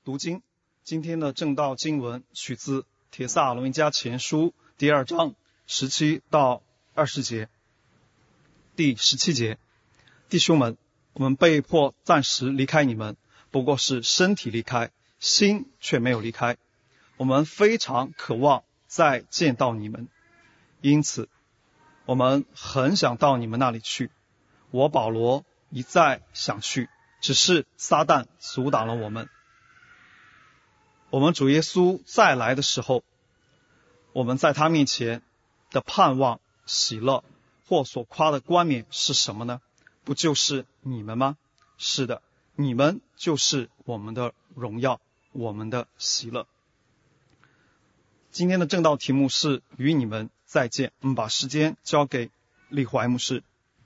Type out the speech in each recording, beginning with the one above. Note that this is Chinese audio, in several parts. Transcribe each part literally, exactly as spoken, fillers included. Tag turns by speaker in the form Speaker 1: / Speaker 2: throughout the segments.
Speaker 1: 读经。今天的正道经文取自帖撒罗尼迦前书第二章十七到二十节。第十七节，弟兄们，我们被迫暂时离开你们，不过是身体离开，心却没有离开。我们非常渴望再见到你们，因此我们很想到你们那里去。我保罗一再想去，只是撒旦阻挡了我们。我们主耶稣再来的时候，我们在他面前的盼望、喜乐或所夸的冠冕是什么呢？不就是你们吗？是的，你们就是我们的荣耀，我们的喜乐。今天的正道题目是与你们再见。我们把时间交给李怀牧师。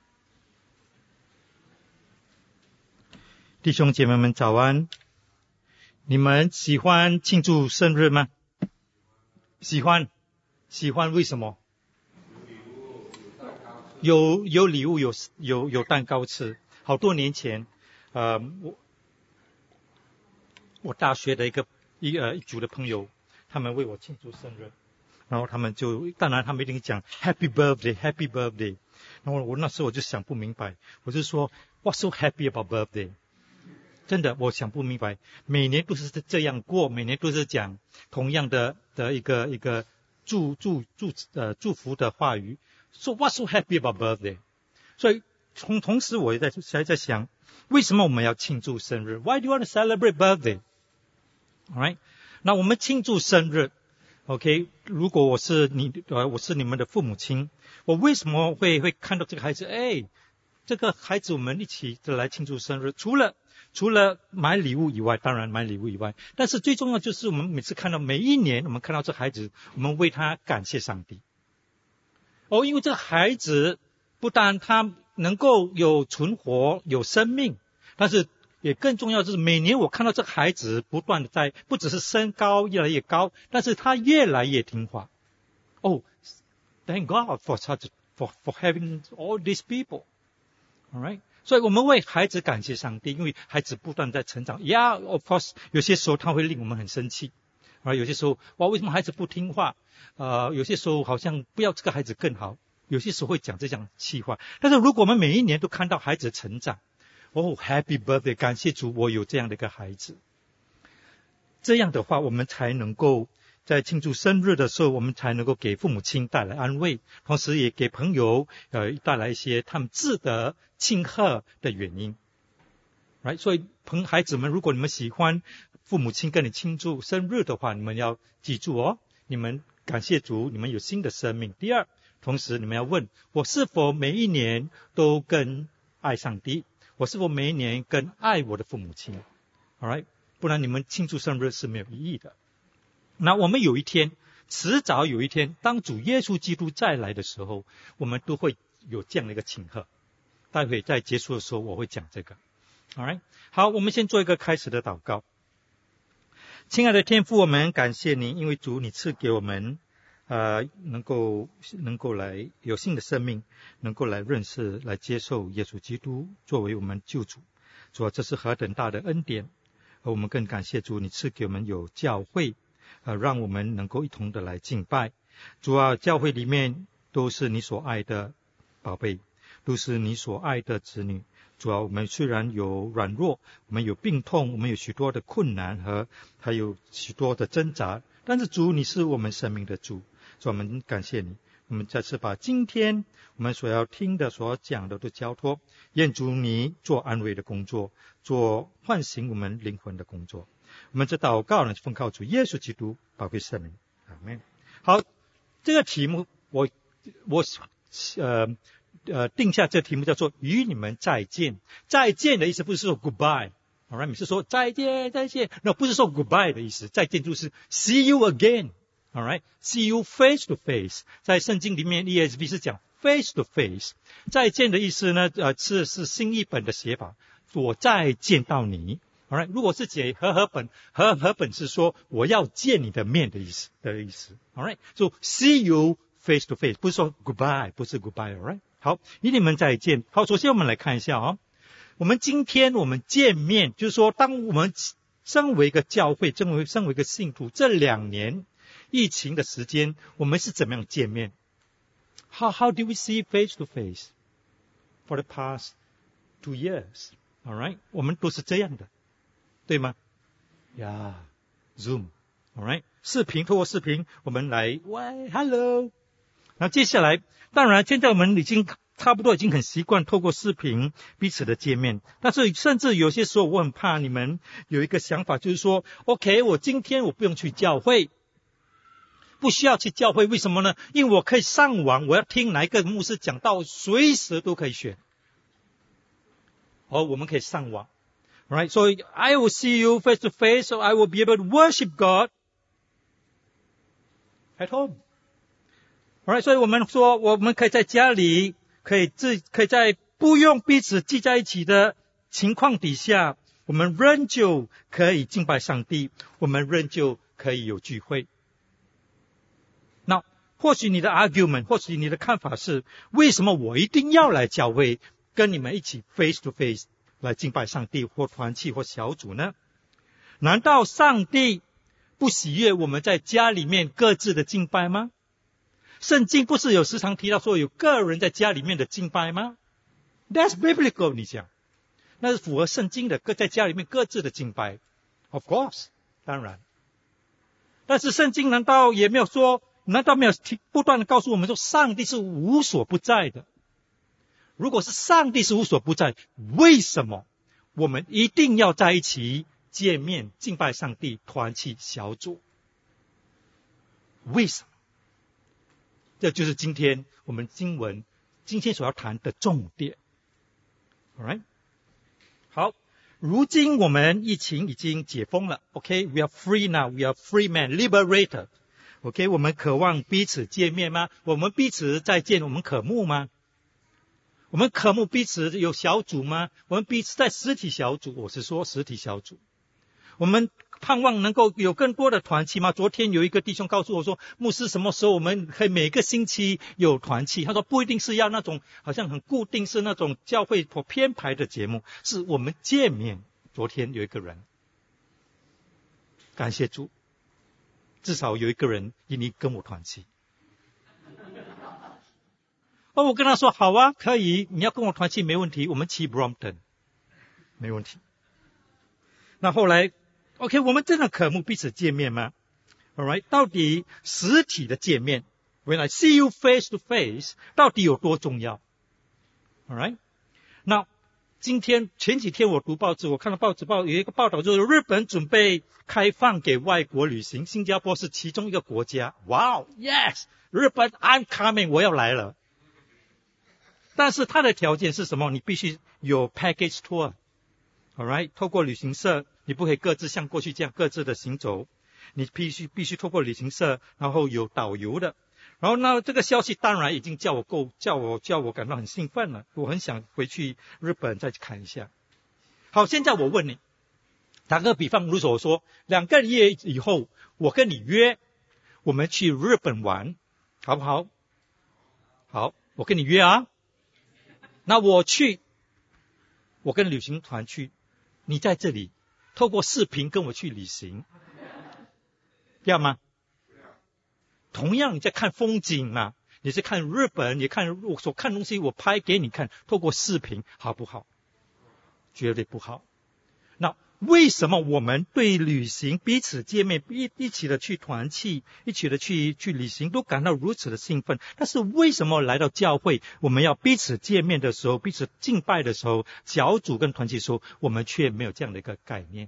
Speaker 2: 弟兄姐妹们早安。你们喜欢庆祝生日吗？喜欢。喜欢为什么？有有礼物，有有有蛋糕吃。好多年前，呃，我我大学的一个一呃一组的朋友，他们为我庆祝生日，然后他们就，当然他们一定讲 Happy Birthday, Happy Birthday。然后我那时候我就想不明白，我就说 What's so happy about birthday？真的，我想不明白，每年都是这样过，每年都是讲同样的的一个一个祝祝祝呃祝福的话语。So what's so happy about birthday？ 所以同同时我也在在在想，为什么我们要庆祝生日 ？Why do you want to celebrate birthday？ All right？ 那我们庆祝生日 ，OK？ 如果我是你呃我是你们的父母亲，我为什么会会看到这个孩子？哎，这个孩子我们一起来庆祝生日，除了除了买礼物以外，当然买礼物以外，但是最重要就是我们每次看到每一年我们看到这孩子，我们为他感谢上帝。哦，因为这个孩子不但他能够有存活有生命，但是也更重要就是每年我看到这个孩子不断的在，不只是身高越来越高，但是他越来越听话。哦 Thank God for such for for having all these people. All right？所以我们为孩子感谢上帝，因为孩子不断在成长。Yeah, of course， 有些时候他会令我们很生气，啊，有些时候哇，为什么孩子不听话？呃，有些时候好像不要这个孩子更好，有些时候会讲这样气话。但是如果我们每一年都看到孩子成长，哦 ，Happy Birthday， 感谢主，我有这样的一个孩子。这样的话，我们才能够在庆祝生日的时候，我们才能够给父母亲带来安慰，同时也给朋友呃带来一些他们值得庆贺的原因。Right？ 所以朋孩子们，如果你们喜欢父母亲跟你庆祝生日的话，你们要记住哦，你们感谢主，你们有新的生命。第二，同时你们要问，我是否每一年都更爱上帝？我是否每一年更爱我的父母亲 ？All right？ 不然你们庆祝生日是没有意义的。那我们有一天，迟早有一天，当主耶稣基督再来的时候，我们都会有这样的一个庆贺。待会在结束的时候我会讲这个。All right？ 好，我们先做一个开始的祷告。亲爱的天父，我们感谢你，因为主你赐给我们呃能够能够来有新的生命，能够来认识来接受耶稣基督作为我们救主。主啊，这是何等大的恩典。而我们更感谢主你赐给我们有教会，呃让我们能够一同的来敬拜。主啊，教会里面都是你所爱的宝贝，都是你所爱的子女。主啊，我们虽然有软弱，我们有病痛，我们有许多的困难和还有许多的挣扎，但是主你是我们生命的主。主，我们感谢你。我们再次把今天我们所要听的所讲的都交托，愿主你做安慰的工作，做唤醒我们灵魂的工作。我们这祷告呢，奉靠主耶稣基督宝贵圣名，阿们。好，这个题目我我呃呃定下这个题目叫做与你们再见。再见的意思不是说 goodbye，all right， 是说再见再见，那不是说 goodbye 的意思。再见就是 see you again。All right, see you face to face。在圣经里面 E S V 是讲 face to face。再见的意思呢，呃，是是新译本的写法，我再见到你。All right， 如果是解和合本，和合本是说我要见你的面的意思的意思。All right， so see you face to face， 不是说 goodbye， 不是 goodbye。All right， 好，与你们再见。好，首先我们来看一下啊、哦，我们今天我们见面，就是说当我们身为一个教会，身为身为一个信徒，这两年疫情的时间，我们是怎么样见面？ How how do we see face to face for the past two years? All right， 我们都是这样的，对吗？呀、yeah, Zoom， all right， 视频，透过视频，我们来，喂 ，Hello。然后接下来，当然，现在我们已经差不多已经很习惯透过视频彼此的见面，但是甚至有些时候，我很怕你们有一个想法，就是说 ，OK， 我今天我不用去教会。不需要去教会，为什么呢？因为我可以上网，我要听哪一个牧师讲道，随时都可以选。哦，我们可以上网 ，right？ So I will see you face to face, so I will be able to worship God at home. Right？ 所以我们说，我们可以在家里，可以自可以在不用彼此聚在一起的情况底下，我们仍旧可以敬拜上帝，我们仍旧可以有聚会。那或许你的 argument， 或许你的看法是，为什么我一定要来教会，跟你们一起 face to face 来敬拜上帝，或团契或小组呢？难道上帝不喜悦我们在家里面各自的敬拜吗？圣经不是有时常提到说有个人在家里面的敬拜吗？ That's biblical， 你讲，那是符合圣经的，各在家里面各自的敬拜。Of course， 当然。但是圣经难道也没有说，难道没有不断的告诉我们说上帝是无所不在的？如果是上帝是无所不在，为什么我们一定要在一起见面敬拜上帝，团契小组？为什么？这就是今天我们经文今天所要谈的重点。 Alright， 好，如今我们疫情已经解封了， OK， we are free now， we are free men liberated。 OK， 我们渴望彼此见面吗？我们彼此再见，我们渴慕吗？我们渴慕彼此有小组吗？我们彼此在实体小组，我是说实体小组。我们盼望能够有更多的团契吗？昨天有一个弟兄告诉我说，牧师，什么时候我们可以每个星期有团契？他说不一定是要那种好像很固定，是那种教会或编排的节目，是我们见面。昨天有一个人，感谢主，至少有一个人愿意跟我团契。哦，我跟他说好啊，可以，你要跟我团契没问题，我们去 Brompton 没问题。那后来 OK， 我们真的渴慕彼此见面吗？ Alright， 到底实体的见面 When I see you face to face 到底有多重要？ Alright， 那今天前几天我读报纸，我看到报纸报有一个报道，就是日本准备开放给外国旅行，新加坡是其中一个国家。Wow， Yes， 日本 I'm coming， 我要来了。但是它的条件是什么？你必须有 package tour， alright， 透过旅行社，你不可以各自像过去这样各自的行走，你必须必须透过旅行社，然后有导游的。然后呢，这个消息当然已经叫我够，叫我叫我感到很兴奋了，我很想回去日本再去看一下。好，现在我问你，打个比方，如果我说两个月以后，我跟你约，我们去日本玩，好不好？好，我跟你约啊。那我去，我跟旅行团去，你在这里透过视频跟我去旅行，要吗？同样你在看风景嘛，你是看日本，你看我所看东西，我拍给你看，透过视频好不好？绝对不好。那为什么我们对旅行、彼此见面、一一起的去团契、一起的去去旅行都感到如此的兴奋？但是为什么来到教会，我们要彼此见面的时候、彼此敬拜的时候、小组跟团契的时候，我们却没有这样的一个概念？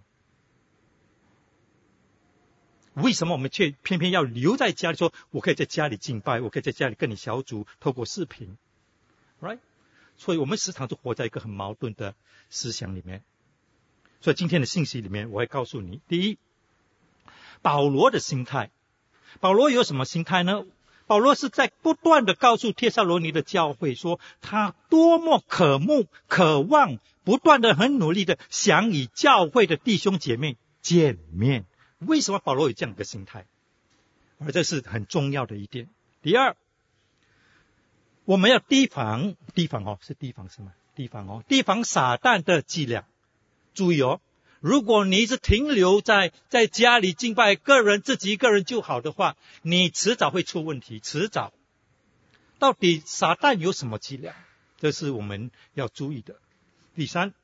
Speaker 2: 为什么我们却偏偏要留在家里，说我可以在家里敬拜，我可以在家里跟你小组透过视频 ，right？ 所以我们时常都活在一个很矛盾的思想里面。所以今天的信息里面，我会告诉你，第一，保罗的心态。保罗有什么心态呢？保罗是在不断的告诉帖撒罗尼的教会说，他多么渴慕、渴望，不断的很努力的想与教会的弟兄姐妹见面。为什么保罗有这样的心态？而这是很重要的一点。第二，我们要提防，提防哦，是提防是吗？提防哦，提防撒旦的伎俩。注意哦， 如果你一直停留在在家里敬拜，个人自己一个人就好的话，你迟早会出问题，迟早。到底撒旦有什么伎俩？这是我们要注意的。第三，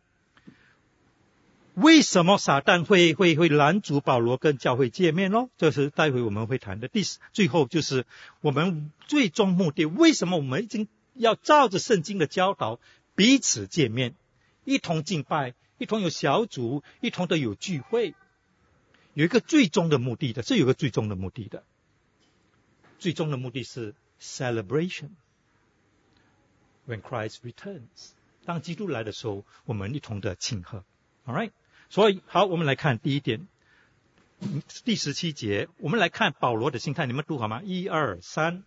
Speaker 2: 为什么撒旦会会会拦阻保罗跟教会见面呢？这是待会我们会谈的。第四，最后就是我们最终目的，为什么我们已经要照着圣经的教导彼此见面，一同敬拜，一同有小组，一同的有聚会，有一个最终的目的的，是有一个最终的目的的。最终的目的是 celebration when Christ returns， 当基督来的时候，我们一同的庆贺。Alright， 所以好，我们来看第一点，第十七节，我们来看保罗的心态，你们读好吗？一二三。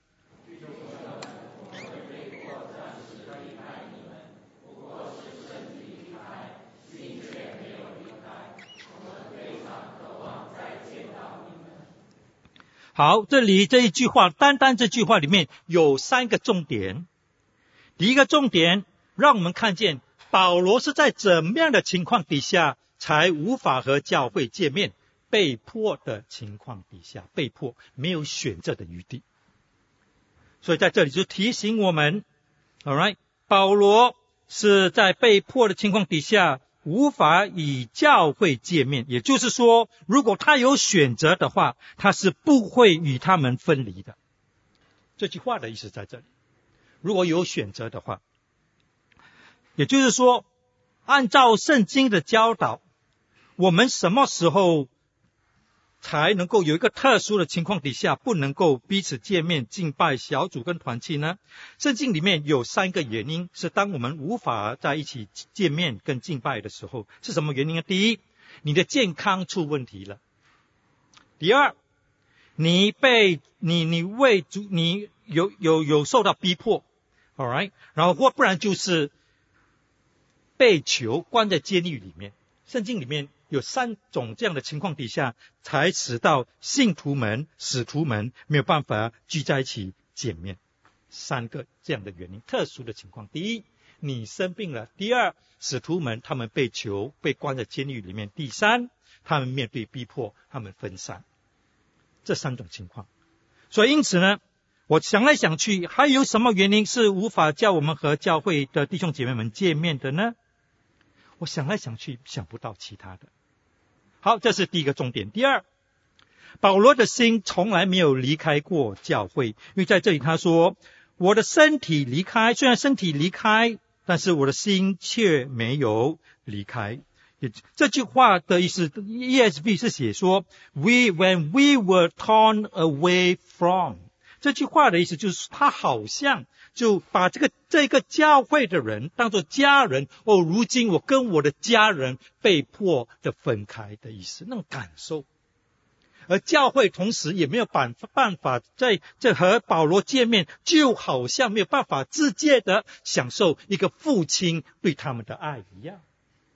Speaker 2: 好，这里这一句话，单单这句话里面有三个重点。第一个重点，让我们看见保罗是在怎么样的情况底下才无法和教会见面，被迫的情况底下，被迫，没有选择的余地。所以在这里就提醒我们 ，alright， 保罗是在被迫的情况底下无法与教会见面，也就是说，如果他有选择的话，他是不会与他们分离的。这句话的意思在这里，如果有选择的话，也就是说，按照圣经的教导，我们什么时候才能够有一个特殊的情况底下不能够彼此见面敬拜小组跟团契呢？圣经里面有三个原因，是当我们无法在一起见面跟敬拜的时候，是什么原因呢？第一，你的健康出问题了。第二，你被你你为主你有有有受到逼迫 ，alright， 然后或不然就是被囚关在监狱里面。圣经里面有三种这样的情况底下，才使到信徒们、使徒们没有办法聚在一起见面。三个这样的原因，特殊的情况：第一，你生病了；第二，使徒们他们被囚、被关在监狱里面；第三，他们面对逼迫，他们分散。这三种情况，所以因此呢，我想来想去，还有什么原因是无法叫我们和教会的弟兄姐妹们见面的呢？我想来想去，想不到其他的。好，这是第一个重点。第二，保罗的心从来没有离开过教会，因为在这里他说，我的身体离开，虽然身体离开，但是我的心却没有离开。这句话的意思 E S V 是写说 we when we were torn away from， 这句话的意思就是他好像就把这个这个教会的人当作家人，哦，如今我跟我的家人被迫的分开的意思，那种感受。而教会同时也没有办办法在这和保罗见面，就好像没有办法直接的享受一个父亲对他们的爱一样。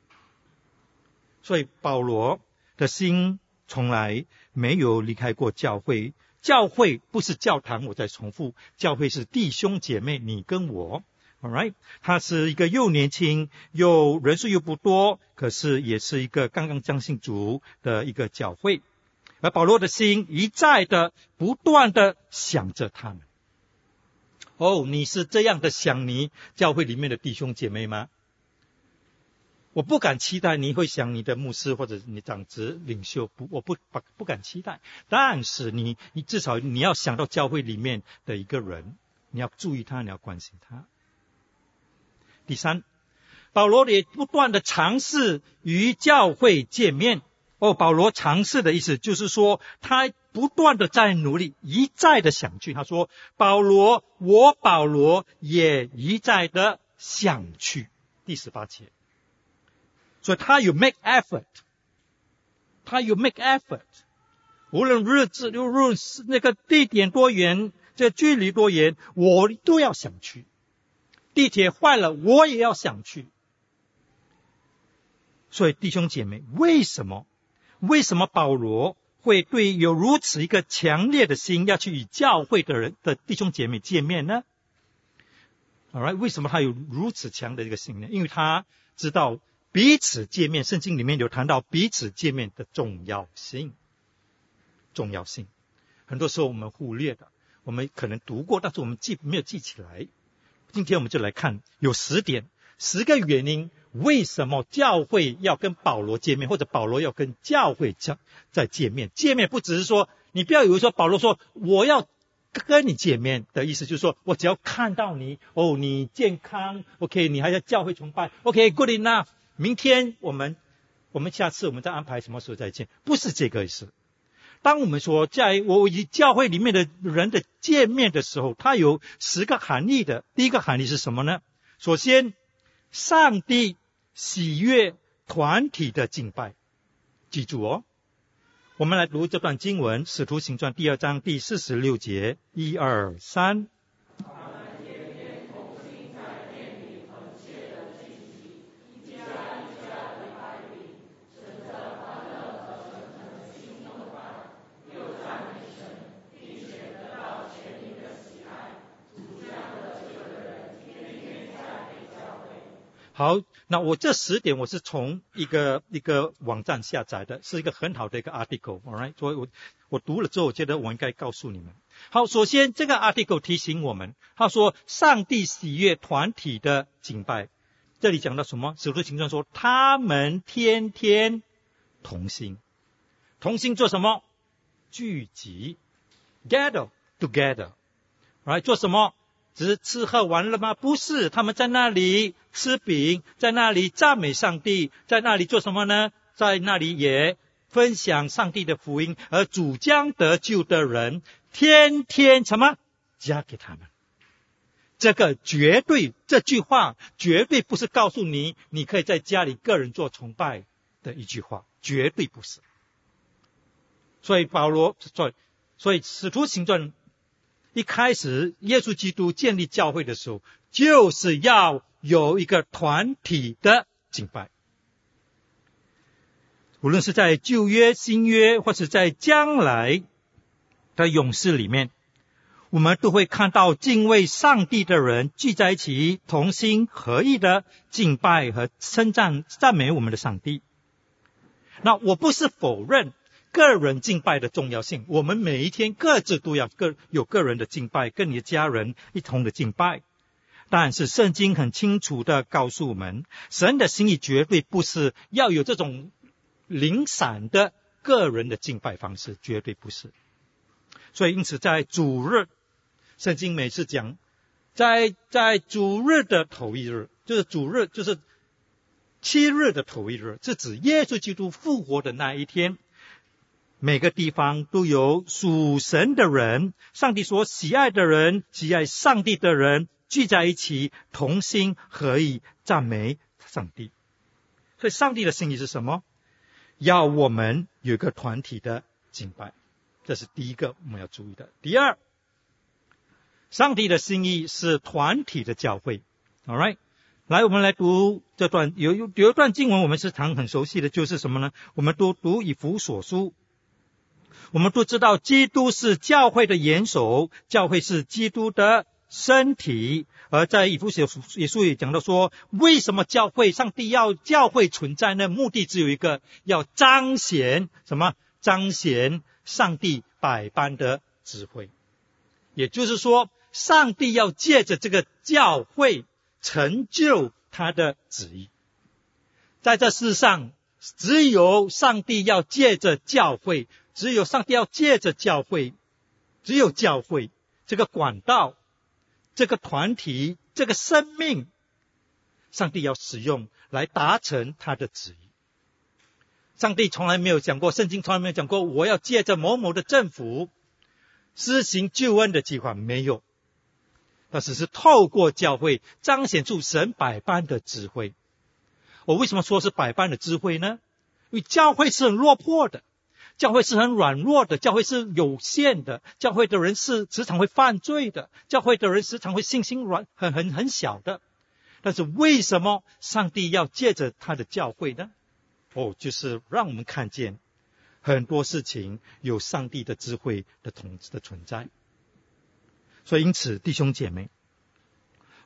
Speaker 2: 所以保罗的心从来没有离开过教会。教会不是教堂，我再重复，教会是弟兄姐妹，你跟我 alright， 它是一个又年轻又人数又不多，可是也是一个刚刚将信主的一个教会。而保罗的心一再的不断的想着他们。哦，你是这样的想你教会里面的弟兄姐妹吗？我不敢期待你会想你的牧师或者你长子领袖，不，我不不不敢期待。但是你你至少你要想到教会里面的一个人，你要注意他，你要关心他。第三，保罗也不断的尝试与教会见面。哦，保罗尝试的意思就是说，他不断的在努力，一再的想去。他说，保罗，我保罗也一再的想去。第十八节。所以他有 make effort， 他有 make effort， 无论日子，无论那个地点多远，这距离多远，我都要想去。地铁坏了，我也要想去。所以弟兄姐妹，为什么为什么保罗会对有如此一个强烈的心要去与教会的人的弟兄姐妹见面呢？ Alright， 为什么他有如此强的一个心呢？因为他知道彼此见面，圣经里面有谈到彼此见面的重要性。重要性，很多时候我们忽略的，我们可能读过，但是我们记没有记起来。今天我们就来看，有十点，十个原因，为什么教会要跟保罗见面，或者保罗要跟教会再见面。见面不只是说，你不要以为说保罗说我要跟你见面的意思，就是说我只要看到你，哦，你健康 ，OK， 你还要教会崇拜 ，OK，good enough。明天我们，我们下次我们再安排什么时候再见，不是这个意思。当我们说在我与教会里面的人的见面的时候，它有十个含义的。第一个含义是什么呢？首先，上帝喜悦团体的敬拜。记住哦，我们来读这段经文，使徒行传第二章第四十六节，一二三。好，那我这十点我是从一个一个网站下载的，是一个很好的一个 article，all right， 所以我我读了之后，我觉得我应该告诉你们。好，首先这个 article 提醒我们，他说上帝喜悦团体的敬拜。这里讲到什么？使徒行传说他们天天同心，同心做什么？聚集 ，gather together， right， 做什么？只是吃喝玩乐吗？不是，他们在那里吃饼，在那里赞美上帝，在那里做什么呢？在那里也分享上帝的福音，而主将得救的人天天什么加给他们。这个绝对，这句话绝对不是告诉你你可以在家里个人做崇拜的一句话，绝对不是。所以保罗，所以所以使徒行传一开始耶稣基督建立教会的时候，就是要有一个团体的敬拜。无论是在旧约、新约，或是在将来的勇士里面，我们都会看到敬畏上帝的人聚在一起，同心合意的敬拜和称赞赞美我们的上帝。那我不是否认个人敬拜的重要性，我们每一天各自都要个有个人的敬拜，跟你的家人一同的敬拜。但是圣经很清楚的告诉我们，神的心意绝对不是要有这种零散的个人的敬拜方式，绝对不是。所以因此在主日，圣经每次讲，在在主日的头一日，就是主日就是七日的头一日，是指耶稣基督复活的那一天，每个地方都有属神的人，上帝所喜爱的人，喜爱上帝的人聚在一起，同心合意赞美上帝。所以上帝的心意是什么？要我们有一个团体的敬拜，这是第一个我们要注意的。第二，上帝的心意是团体的教会。 Alright， 来我们来读这段，有有有一段经文我们是常很熟悉的，就是什么呢？我们都读以弗所书，我们都知道基督是教会的元首，教会是基督的身体。而在以弗所书也讲到说，为什么教会上帝要教会存在呢？目的只有一个，要彰显什么？彰显上帝百般的智慧。也就是说，上帝要借着这个教会成就他的旨意。在这世上，只有上帝要借着教会，只有上帝要借着教会，只有教会这个管道，这个团体，这个生命，上帝要使用来达成他的旨意。上帝从来没有讲过，圣经从来没有讲过我要借着某某的政府施行救恩的计划，没有。那只是透过教会彰显出神百般的智慧。我为什么说是百般的智慧呢？因为教会是很落魄的，教会是很软弱的，教会是有限的，教会的人是时常会犯罪的，教会的人时常会信心软很很很小的。但是为什么上帝要借着他的教会呢？哦，就是让我们看见很多事情有上帝的智慧的统治的存在。所以因此弟兄姐妹，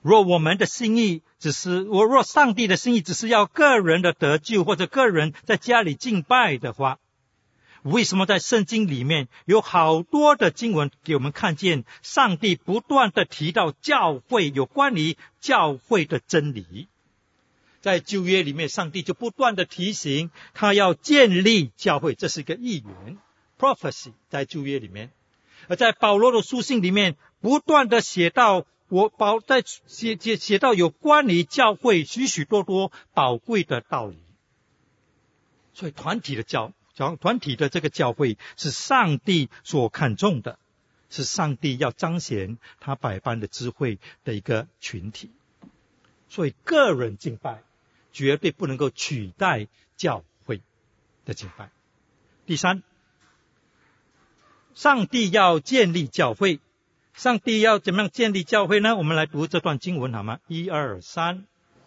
Speaker 2: 若我们的心意只是，我若上帝的心意只是要个人的得救，或者个人在家里敬拜的话，为什么在圣经里面有好多的经文给我们看见上帝不断的提到教会，有关于教会的真理？在旧约里面，上帝就不断的提醒他要建立教会，这是一个预言 prophecy 在旧约里面。而在保罗的书信里面不断的写到，我保在写写写到有关于教会许许多多宝贵的道理。所以团体的教团体的这个教会是上帝所看重的，是上帝要彰显他百般的智慧的一个群体。所以个人敬拜绝对不能够取代教会的敬拜。第三，上帝要建立教会，上帝要怎么样建立教会呢？我们来读这段经文好吗？一二三。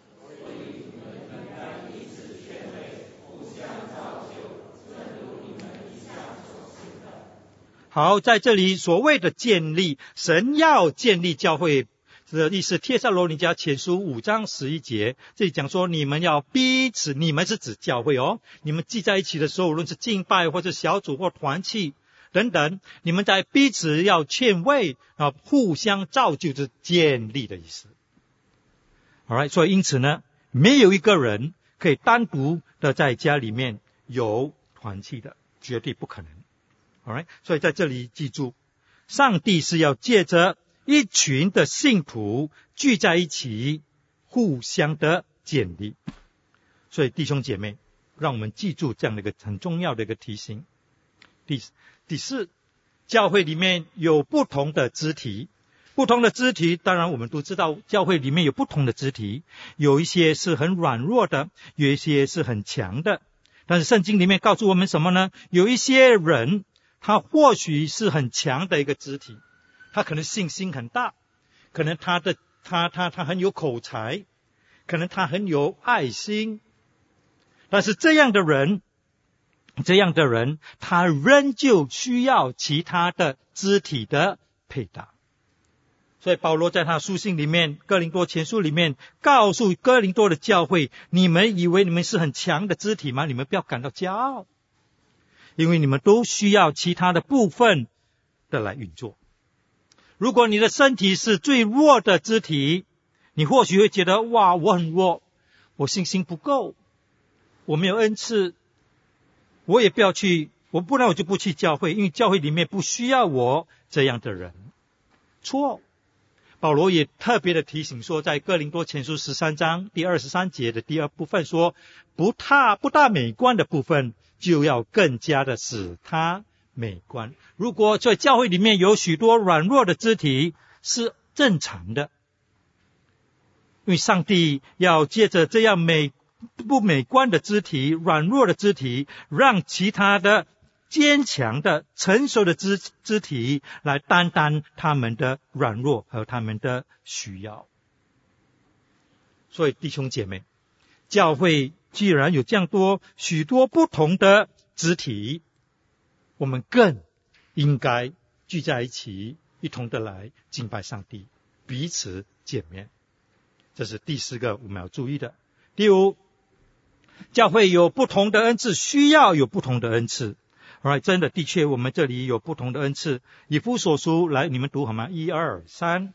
Speaker 2: 好，在这里所谓的建立，神要建立教会的意思，帖撒罗尼迦前书五章十一节，这里讲说你们要彼此，你们是指教会哦，你们聚在一起的时候，无论是敬拜或者小组或团契等等，你们在彼此要劝慰啊，互相造就，是建立的意思。Alright， 所以因此呢，没有一个人可以单独的在家里面有团契的，绝对不可能。Alright， 所以在这里记住，上帝是要借着一群的信徒聚在一起，互相的建立。所以弟兄姐妹，让我们记住这样的一个很重要的一个提醒。第第四，教会里面有不同的肢体，不同的肢体，当然我们都知道教会里面有不同的肢体，有一些是很软弱的，有一些是很强的。但是圣经里面告诉我们什么呢？有一些人他或许是很强的一个肢体，他可能信心很大，可能他的他他他很有口才，可能他很有爱心，但是这样的人这样的人他仍旧需要其他的肢体的配搭。所以保罗在他书信里面，哥林多前书里面告诉哥林多的教会，你们以为你们是很强的肢体吗？你们不要感到骄傲，因为你们都需要其他的部分的来运作。如果你的身体是最弱的肢体，你或许会觉得，哇，我很弱，我信心不够，我没有恩赐，我也不要去，我不然我就不去教会，因为教会里面不需要我这样的人。错，保罗也特别的提醒说，在哥林多前书十三章第二十三节的第二部分说，不大不大美观的部分就要更加的使它美观。如果在教会里面有许多软弱的肢体是正常的，因为上帝要借着这样美不美观的肢体，软弱的肢体，让其他的坚强的成熟的肢肢体来担当他们的软弱和他们的需要。所以弟兄姐妹，教会既然有这样多许多不同的肢体，我们更应该聚在一起，一同的来敬拜上帝，彼此见面。这是第四个我们要注意的。第五，教会有不同的恩赐，需要有不同的恩赐。Alright， 真的，的确，我们这里有不同的恩赐。以弗所书，来，你们读好吗？一二三。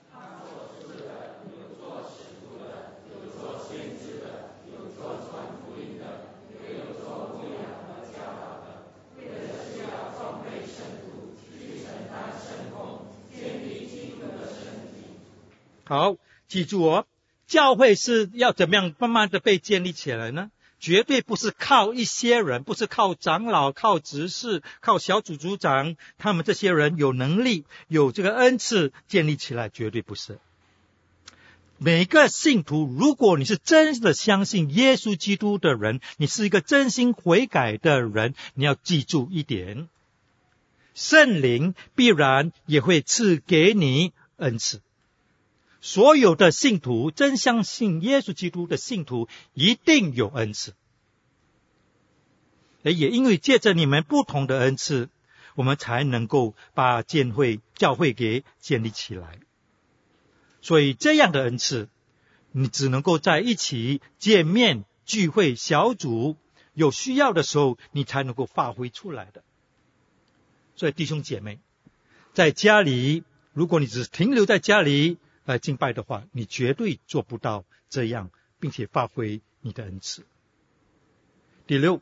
Speaker 2: 好，记住哦，教会是要怎么样慢慢的被建立起来呢？绝对不是靠一些人，不是靠长老，靠执事，靠小组组长，他们这些人有能力，有这个恩赐建立起来，绝对不是。每个信徒，如果你是真的相信耶稣基督的人，你是一个真心悔改的人，你要记住一点，圣灵必然也会赐给你恩赐。所有的信徒，真相信耶稣基督的信徒一定有恩赐，也因为借着你们不同的恩赐，我们才能够把教会教会给建立起来。 所以这样的恩赐，你只能够在一起见面、聚会、小组，有需要的时候，你才能够发挥出来的。所以弟兄姐妹，在家里，如果你只停留在家里来敬拜的话，你绝对做不到这样，并且发挥你的恩赐。第六，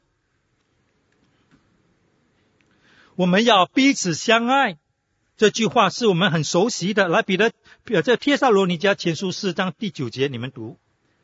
Speaker 2: 我们要彼此相爱。这句话是我们很熟悉的，来彼得这帖撒罗尼迦前书四章第九节，你们读。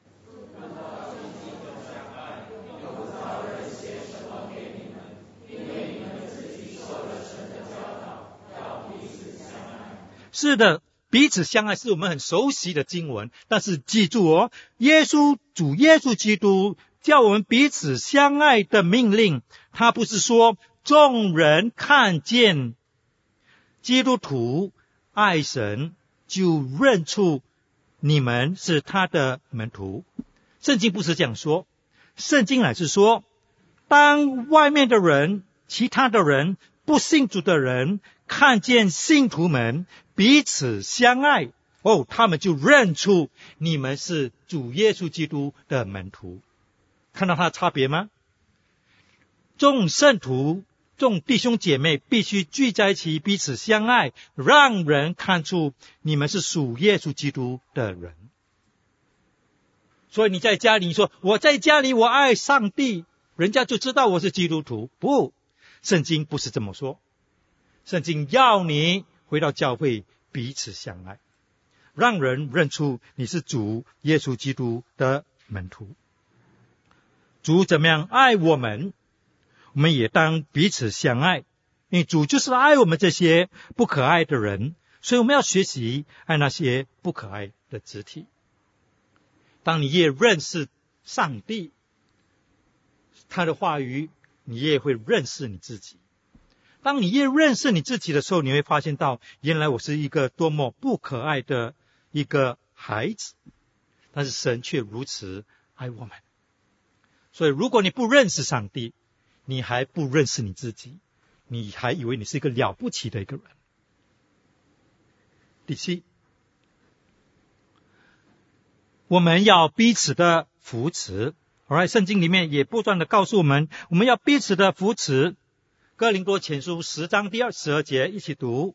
Speaker 2: 是的，彼此相爱是我们很熟悉的经文，但是记住哦，耶稣主耶稣基督叫我们彼此相爱的命令，他不是说众人看见基督徒爱神就认出你们是他的门徒。圣经不是这样说，圣经乃是说，当外面的人、其他的人、不信主的人看见信徒们彼此相爱，哦，他们就认出你们是主耶稣基督的门徒。看到他的差别吗？众圣徒、众弟兄姐妹必须聚在一起，彼此相爱，让人看出你们是属耶稣基督的人。所以你在家里，你说我在家里我爱上帝，人家就知道我是基督徒。不，圣经不是这么说。圣经要你回到教会彼此相爱，让人认出你是主耶稣基督的门徒。主怎么样爱我们，我们也当彼此相爱，因为主就是爱我们这些不可爱的人，所以我们要学习爱那些不可爱的肢体。当你越认识上帝他的话语，你也会认识你自己。当你越认识你自己的时候，你会发现到原来我是一个多么不可爱的一个孩子，但是神却如此爱我们。所以如果你不认识上帝，你还不认识你自己，你还以为你是一个了不起的一个人。第七，我们要彼此的扶持。Alright， 圣经里面也不断的告诉我们，我们要彼此的扶持。哥林多前书十章第二十二节，一起读。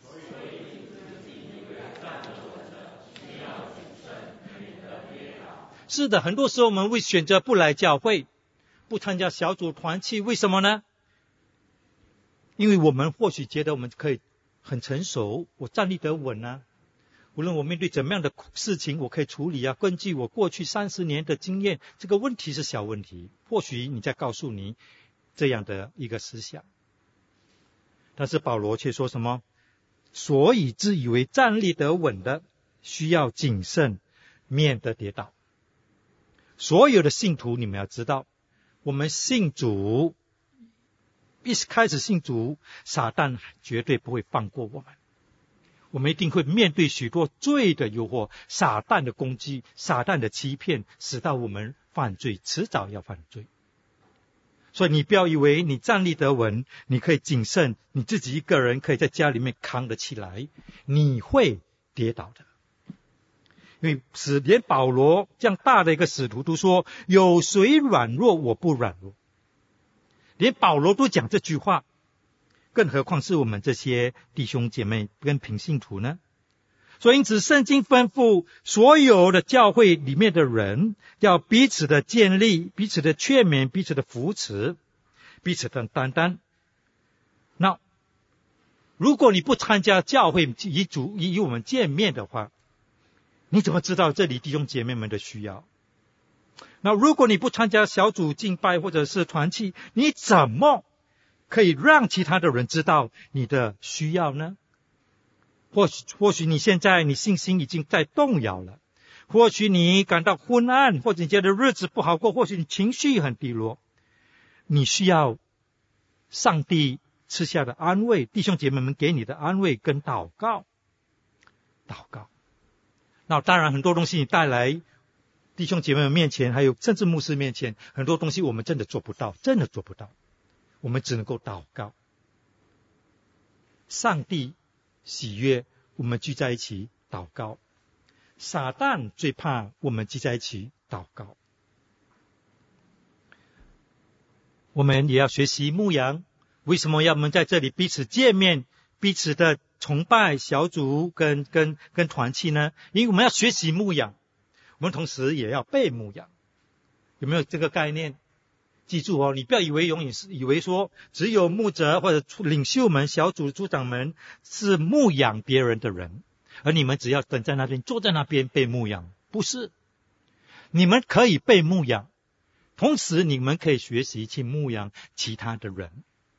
Speaker 2: 是的，很多时候我们会选择不来教会，不参加小组团契，为什么呢？因为我们或许觉得我们可以很成熟，我站立得稳啊，无论我面对怎么样的事情我可以处理啊，根据我过去三十年的经验，这个问题是小问题。或许你在告诉你这样的一个思想，但是保罗却说什么？所以自以为站立得稳的，需要谨慎，免得跌倒。所有的信徒，你们要知道，我们信主，一开始信主，撒旦绝对不会放过我们。我们一定会面对许多罪的诱惑，撒旦的攻击，撒旦的欺骗，使到我们犯罪，迟早要犯罪。所以你不要以为你站立得稳，你可以谨慎，你自己一个人可以在家里面扛得起来，你会跌倒的。因为使连保罗这样大的一个使徒都说，有谁软弱我不软弱，连保罗都讲这句话，更何况是我们这些弟兄姐妹跟平信徒呢？所以因此圣经吩咐所有的教会里面的人要彼此的建立，彼此的劝勉，彼此的扶持，彼此的担当。那如果你不参加教会与主与我们见面的话，你怎么知道这里弟兄姐妹们的需要？那如果你不参加小组敬拜或者是团契，你怎么可以让其他的人知道你的需要呢？或许或许你现在你信心已经在动摇了，或许你感到昏暗，或者你觉得日子不好过，或许你情绪很低落，你需要上帝赐下的安慰，弟兄姐妹们给你的安慰跟祷告。祷告，那当然很多东西你带来弟兄姐妹们面前，还有甚至牧师面前，很多东西我们真的做不到，真的做不到，我们只能够祷告。上帝喜悦我们聚在一起祷告， 撒旦最怕我们聚在一起祷告。我们也要学习牧羊。为什么要我们在这里彼此见面，彼此的崇拜小组跟跟跟团契呢？因为我们要学习牧养，我们同时也要被牧养。有没有这个概念？记住哦，你不要以为永远是以为说只有牧者或者领袖们、小组组长们是牧养别人的人，而你们只要等在那边，坐在那边被牧养。不是，你们可以被牧养，同时你们可以学习去牧养其他的人。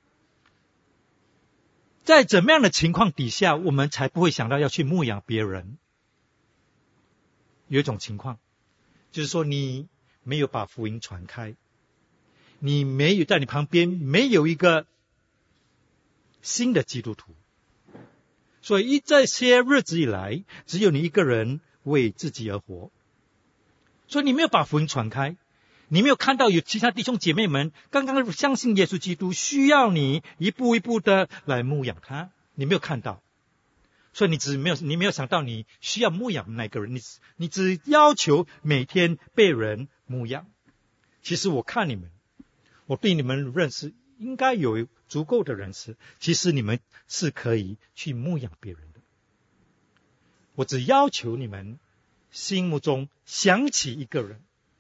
Speaker 2: 在怎么样的情况底下，我们才不会想到要去牧养别人？有一种情况，就是说你没有把福音传开，你没有在你旁边没有一个新的基督徒，所以这些日子以来，只有你一个人为自己而活，所以你没有把福音传开，你没有看到有其他弟兄姐妹们刚刚相信耶稣基督，需要你一步一步的来牧养他，你没有看到，所以你只没有你没有想到你需要牧养那个人，你你只要求每天被人牧养。其实我看你们，我对你们认识应该有足够的认识，其实你们是可以去牧养别人的。我只要求你们心目中想起一个人，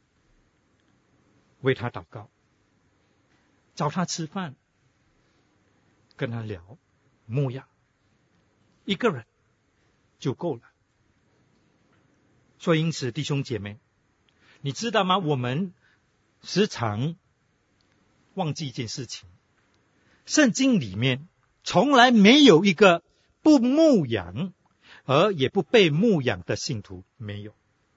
Speaker 2: 为他祷告，找他吃饭，跟他聊，牧养，一个人就够了。所以因此弟兄姐妹，你知道吗？我们时常忘记一件事情，圣经里面从来没有一个不牧养而也不被牧养的信徒，没有。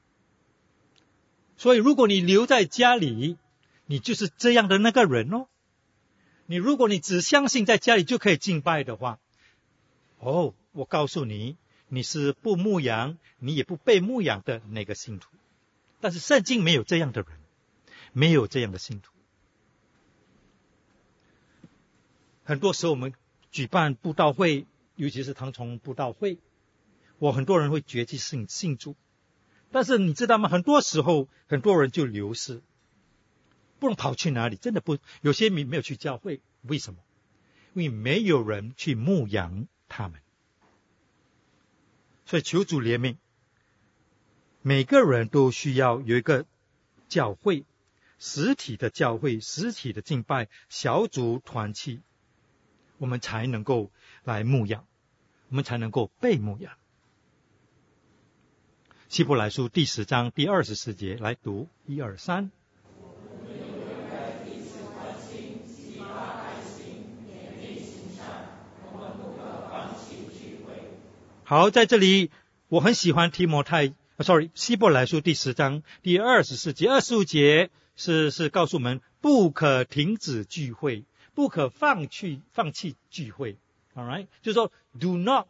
Speaker 2: 所以如果你留在家里，你就是这样的那个人哦。你如果你只相信在家里就可以敬拜的话，哦，我告诉你，你是不牧养，你也不被牧养的那个信徒。但是圣经没有这样的人，没有这样的信徒。很多时候我们举办布道会，尤其是唐崇布道会，我很多人会决志信信主，但是你知道吗？很多时候很多人就流失，不能跑去哪里？真的不，有些没没有去教会，为什么？因为没有人去牧养他们。所以求主怜悯，每个人都需要有一个教会，实体的教会，实体的敬拜小组团契，我们才能够来牧养，我们才能够被牧养。希伯来书第十章第二十四节来读，一二三。好，在这里我很喜欢提摩太、啊、sorry 希伯来书第十章第二十四节、二十五节是是告诉我们不可停止聚会，不可放弃放弃聚会。All right， 就是说 do not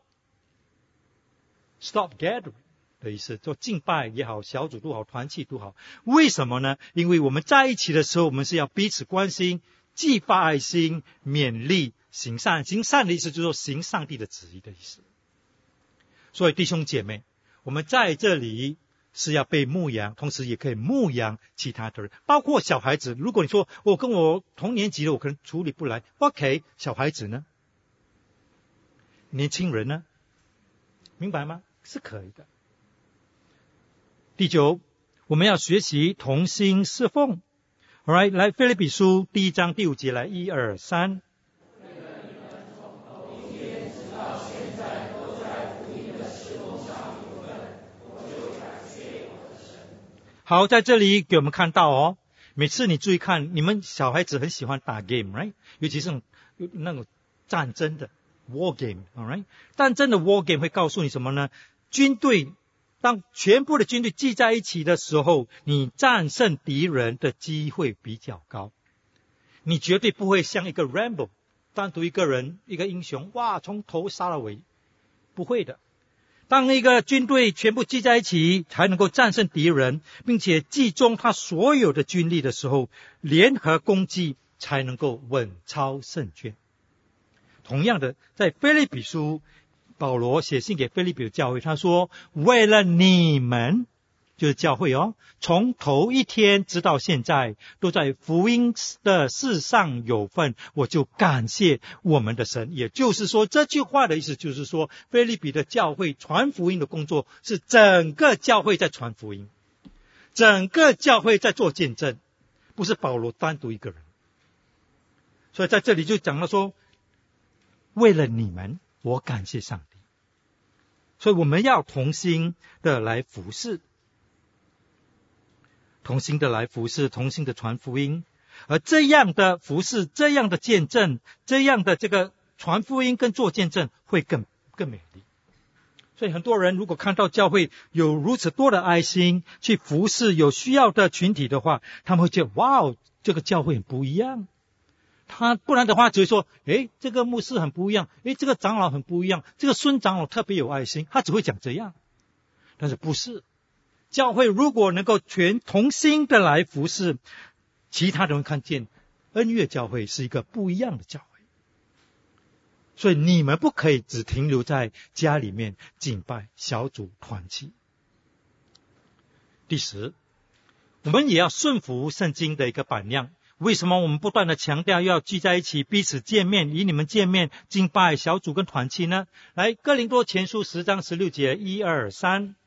Speaker 2: stop gathering 的意思，做敬拜也好，小组都好，团契都好。为什么呢？因为我们在一起的时候，我们是要彼此关心，激发爱心，勉励，行善。行善的意思就是说行上帝的旨意的意思。所以弟兄姐妹，我们在这里是要被牧养，同时也可以牧养其他的人，包括小孩子。如果你说我跟我同年级的我可能处理不来 ，OK， 小孩子呢？年轻人呢？明白吗？是可以的。第九，我们要学习同心侍奉。All right， 来腓立比书第一章第五节，来一二三。好，在这里给我们看到哦，每次你注意看，你们小孩子很喜欢打 game，right？ 尤其是那种战争的 war game，all right？ 战争的 war game 会告诉你什么呢？军队当全部的军队聚在一起的时候，你战胜敌人的机会比较高。你绝对不会像一个 Rambo 单独一个人一个英雄，哇，从头杀到尾，不会的。当一个军队全部聚在一起才能够战胜敌人，并且集中他所有的军力的时候，联合攻击才能够稳操胜券。同样的，在腓立比书保罗写信给腓立比的教会，他说为了你们，就是教会哦，从头一天直到现在都在福音的事上有份，我就感谢我们的神。也就是说，这句话的意思就是说，腓立比的教会传福音的工作是整个教会在传福音，整个教会在做见证，不是保罗单独一个人。所以在这里就讲到说，为了你们，我感谢上帝。所以我们要同心的来服侍，同心的来服侍，同心的传福音。而这样的服侍，这样的见证，这样的这个传福音跟做见证会更更美丽。所以很多人如果看到教会有如此多的爱心去服侍有需要的群体的话，他们会觉得哇，这个教会很不一样。他不然的话只会说，诶，这个牧师很不一样，诶，这个长老很不一样，这个孙长老特别有爱心，他只会讲这样。但是不是，教会如果能够全同心的来服侍，其他人看见恩悦教会是一个不一样的教会。所以你们不可以只停留在家里面敬拜小组团契。第十，我们也要顺服圣经的一个榜样。为什么我们不断的强调要聚在一起彼此见面，与你们见面敬拜小组跟团契呢？来，哥林多前书十章十六节，一二三。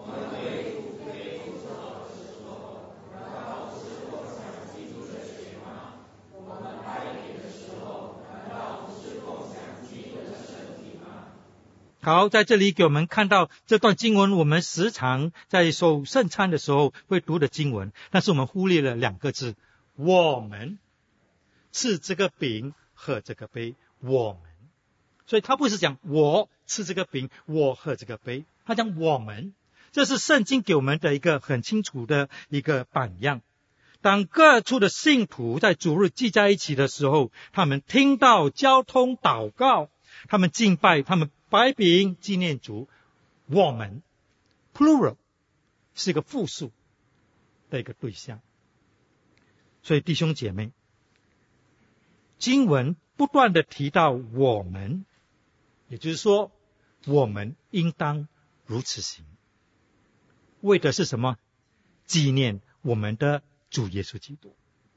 Speaker 2: 好，在这里给我们看到这段经文，我们时常在守圣餐的时候会读的经文，但是我们忽略了两个字，我们吃这个饼喝这个杯，我们。所以他不是讲我吃这个饼，我喝这个杯，他讲我们。这是圣经给我们的一个很清楚的一个榜样。当各处的信徒在主日聚在一起的时候，他们听到交通祷告，他们敬拜，他们摆饼纪念主，我们 plural 是一个复数的一个对象。所以弟兄姐妹，经文不断的提到我们，也就是说我们应当如此行，为的是什么？纪念我们的主耶稣基督。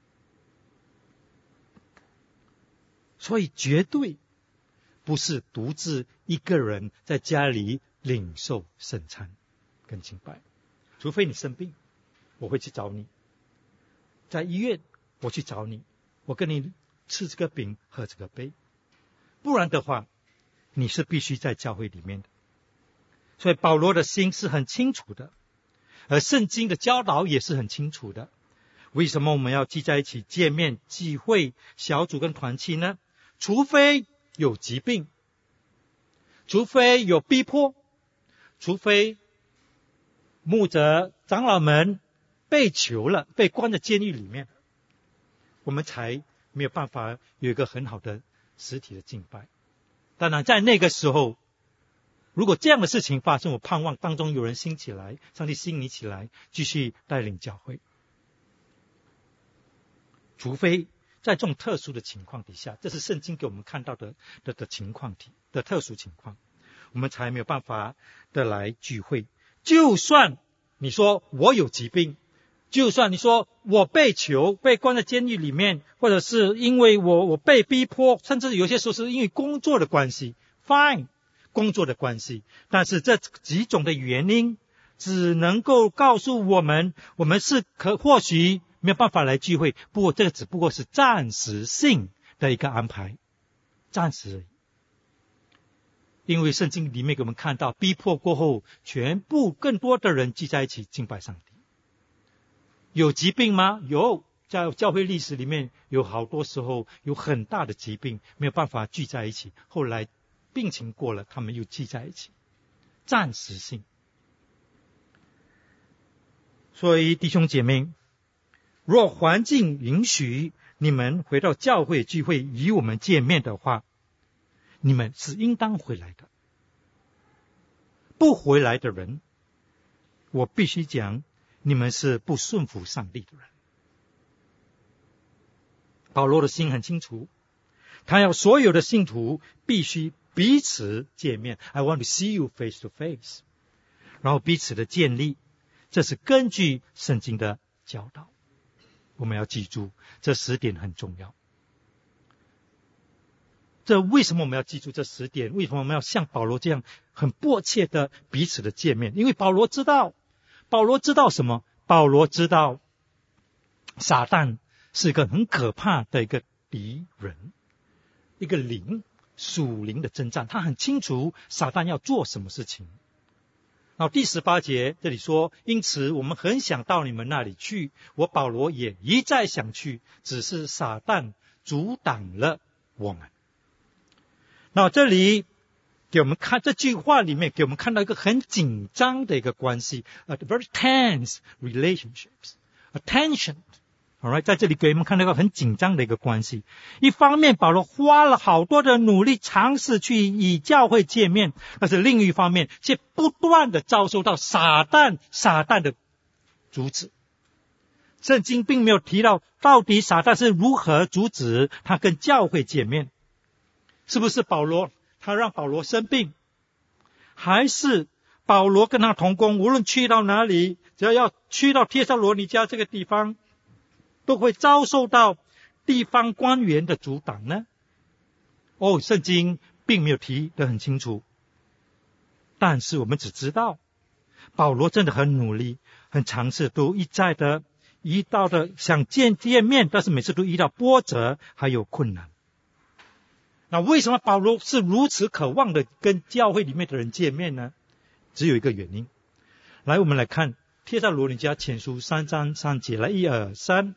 Speaker 2: 所以绝对不是独自一个人在家里领受圣餐跟敬拜，除非你生病，我会去找你；在医院，我去找你，我跟你吃这个饼喝这个杯。不然的话，你是必须在教会里面的。所以保罗的心是很清楚的，而圣经的教导也是很清楚的。为什么我们要聚在一起见面聚会小组跟团契呢？除非有疾病，除非有逼迫，除非牧者长老们被囚了，被关在监狱里面，我们才没有办法有一个很好的实体的敬拜。当然在那个时候，如果这样的事情发生，我盼望当中有人兴起来，上帝兴你起来，继续带领教会。除非在这种特殊的情况底下，这是圣经给我们看到的 的, 的情况体的特殊情况，我们才没有办法的来聚会。就算你说我有疾病，就算你说我被囚，被关在监狱里面，或者是因为我我被逼迫，甚至有些时候是因为工作的关系 ，fine， 工作的关系，但是这几种的原因只能够告诉我们，我们是可或许没有办法来聚会，不过这个只不过是暂时性的一个安排，暂时而已。因为圣经里面给我们看到，逼迫过后，全部更多的人聚在一起敬拜上帝。有疾病吗？有，在教会历史里面有好多时候有很大的疾病，没有办法聚在一起，后来病情过了，他们又聚在一起，暂时性。所以弟兄姐妹，若环境允许你们回到教会聚会与我们见面的话，你们是应当回来的。不回来的人，我必须讲，你们是不顺服上帝的人。保罗的心很清楚，他要所有的信徒必须彼此见面 I want to see you face to face， 然后彼此的建立，这是根据圣经的教导。我们要记住这十点很重要。这为什么我们要记住这十点？为什么我们要像保罗这样很迫切的彼此的见面？因为保罗知道，保罗知道什么？保罗知道撒旦是一个很可怕的一个敌人，一个灵，属灵的征战。他很清楚撒旦要做什么事情。然后第十八节这里说，因此我们很想到你们那里去，我保罗也一再想去，只是撒旦阻挡了我们。那这里给我们看这句话里面给我们看到一个很紧张的一个关系 a very tense relationships attention alright 在这里给我们看到一个很紧张的一个关系。一方面保罗花了好多的努力尝试去与教会见面，但是另一方面却不断的遭受到撒旦撒旦的阻止。圣经并没有提到到底撒旦是如何阻止他跟教会见面，是不是保罗他让保罗生病，还是保罗跟他同工，无论去到哪里，只要要去到帖撒罗尼迦这个地方，都会遭受到地方官员的阻挡呢？哦，圣经并没有提得很清楚，但是我们只知道保罗真的很努力，很尝试，都一再的遇到的想见见面，但是每次都遇到波折还有困难。那为什么保罗是如此渴望的跟教会里面的人见面呢？只有一个原因。来，我们来看帖撒罗尼迦前书三章三节，来，一二三。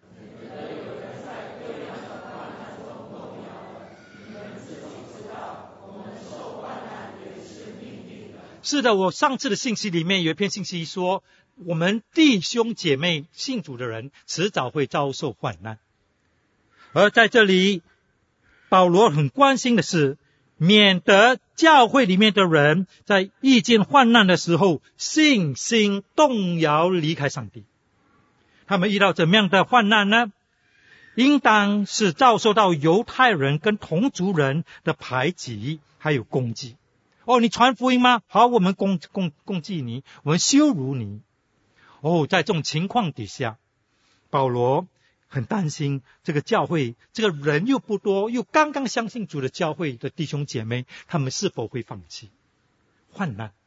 Speaker 2: 是的，我上次的信息里面有一篇信息说，我们弟兄姐妹信主的人迟早会遭受患难。而在这里保罗很关心的是，免得教会里面的人在遇见患难的时候信心动摇，离开上帝。他们遇到怎么样的患难呢？应当是遭受到犹太人跟同族人的排挤还有攻击。哦，你传福音吗？好，我们攻攻攻击你，我们羞辱你。哦，在这种情况底下，保罗很担心这个教会，这个人又不多，又刚刚相信主的教会的弟兄姐妹，他们是否会放弃患难？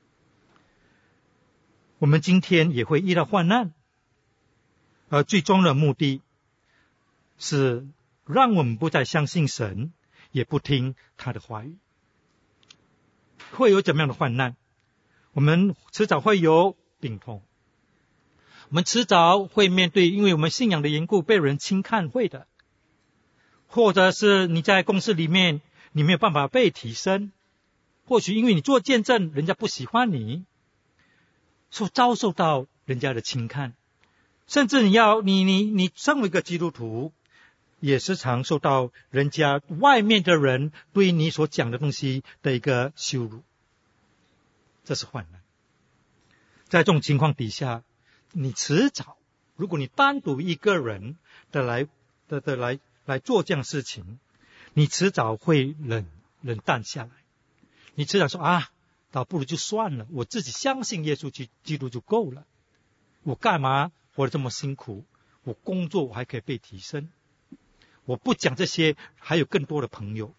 Speaker 2: 我们今天也会遇到患难，而最终的目的是让我们不再相信神，也不听他的话语。会有怎么样的患难？我们迟早会有病痛，我们迟早会面对因为我们信仰的缘故被人轻看会的，或者是你在公司里面你没有办法被提升，或许因为你做见证人家不喜欢你，所遭受到人家的轻看，甚至你要你你你身为一个基督徒，也时常受到人家外面的人对你所讲的东西的一个羞辱，这是患难。在这种情况底下，你迟早，如果你单独一个人的来的的来来做这样的事情，你迟早会冷冷淡下来。你迟早说啊，倒不如就算了，我自己相信耶稣基督就够了，我干嘛活得这么辛苦？我工作我还可以被提升，我不讲这些还有更多的朋友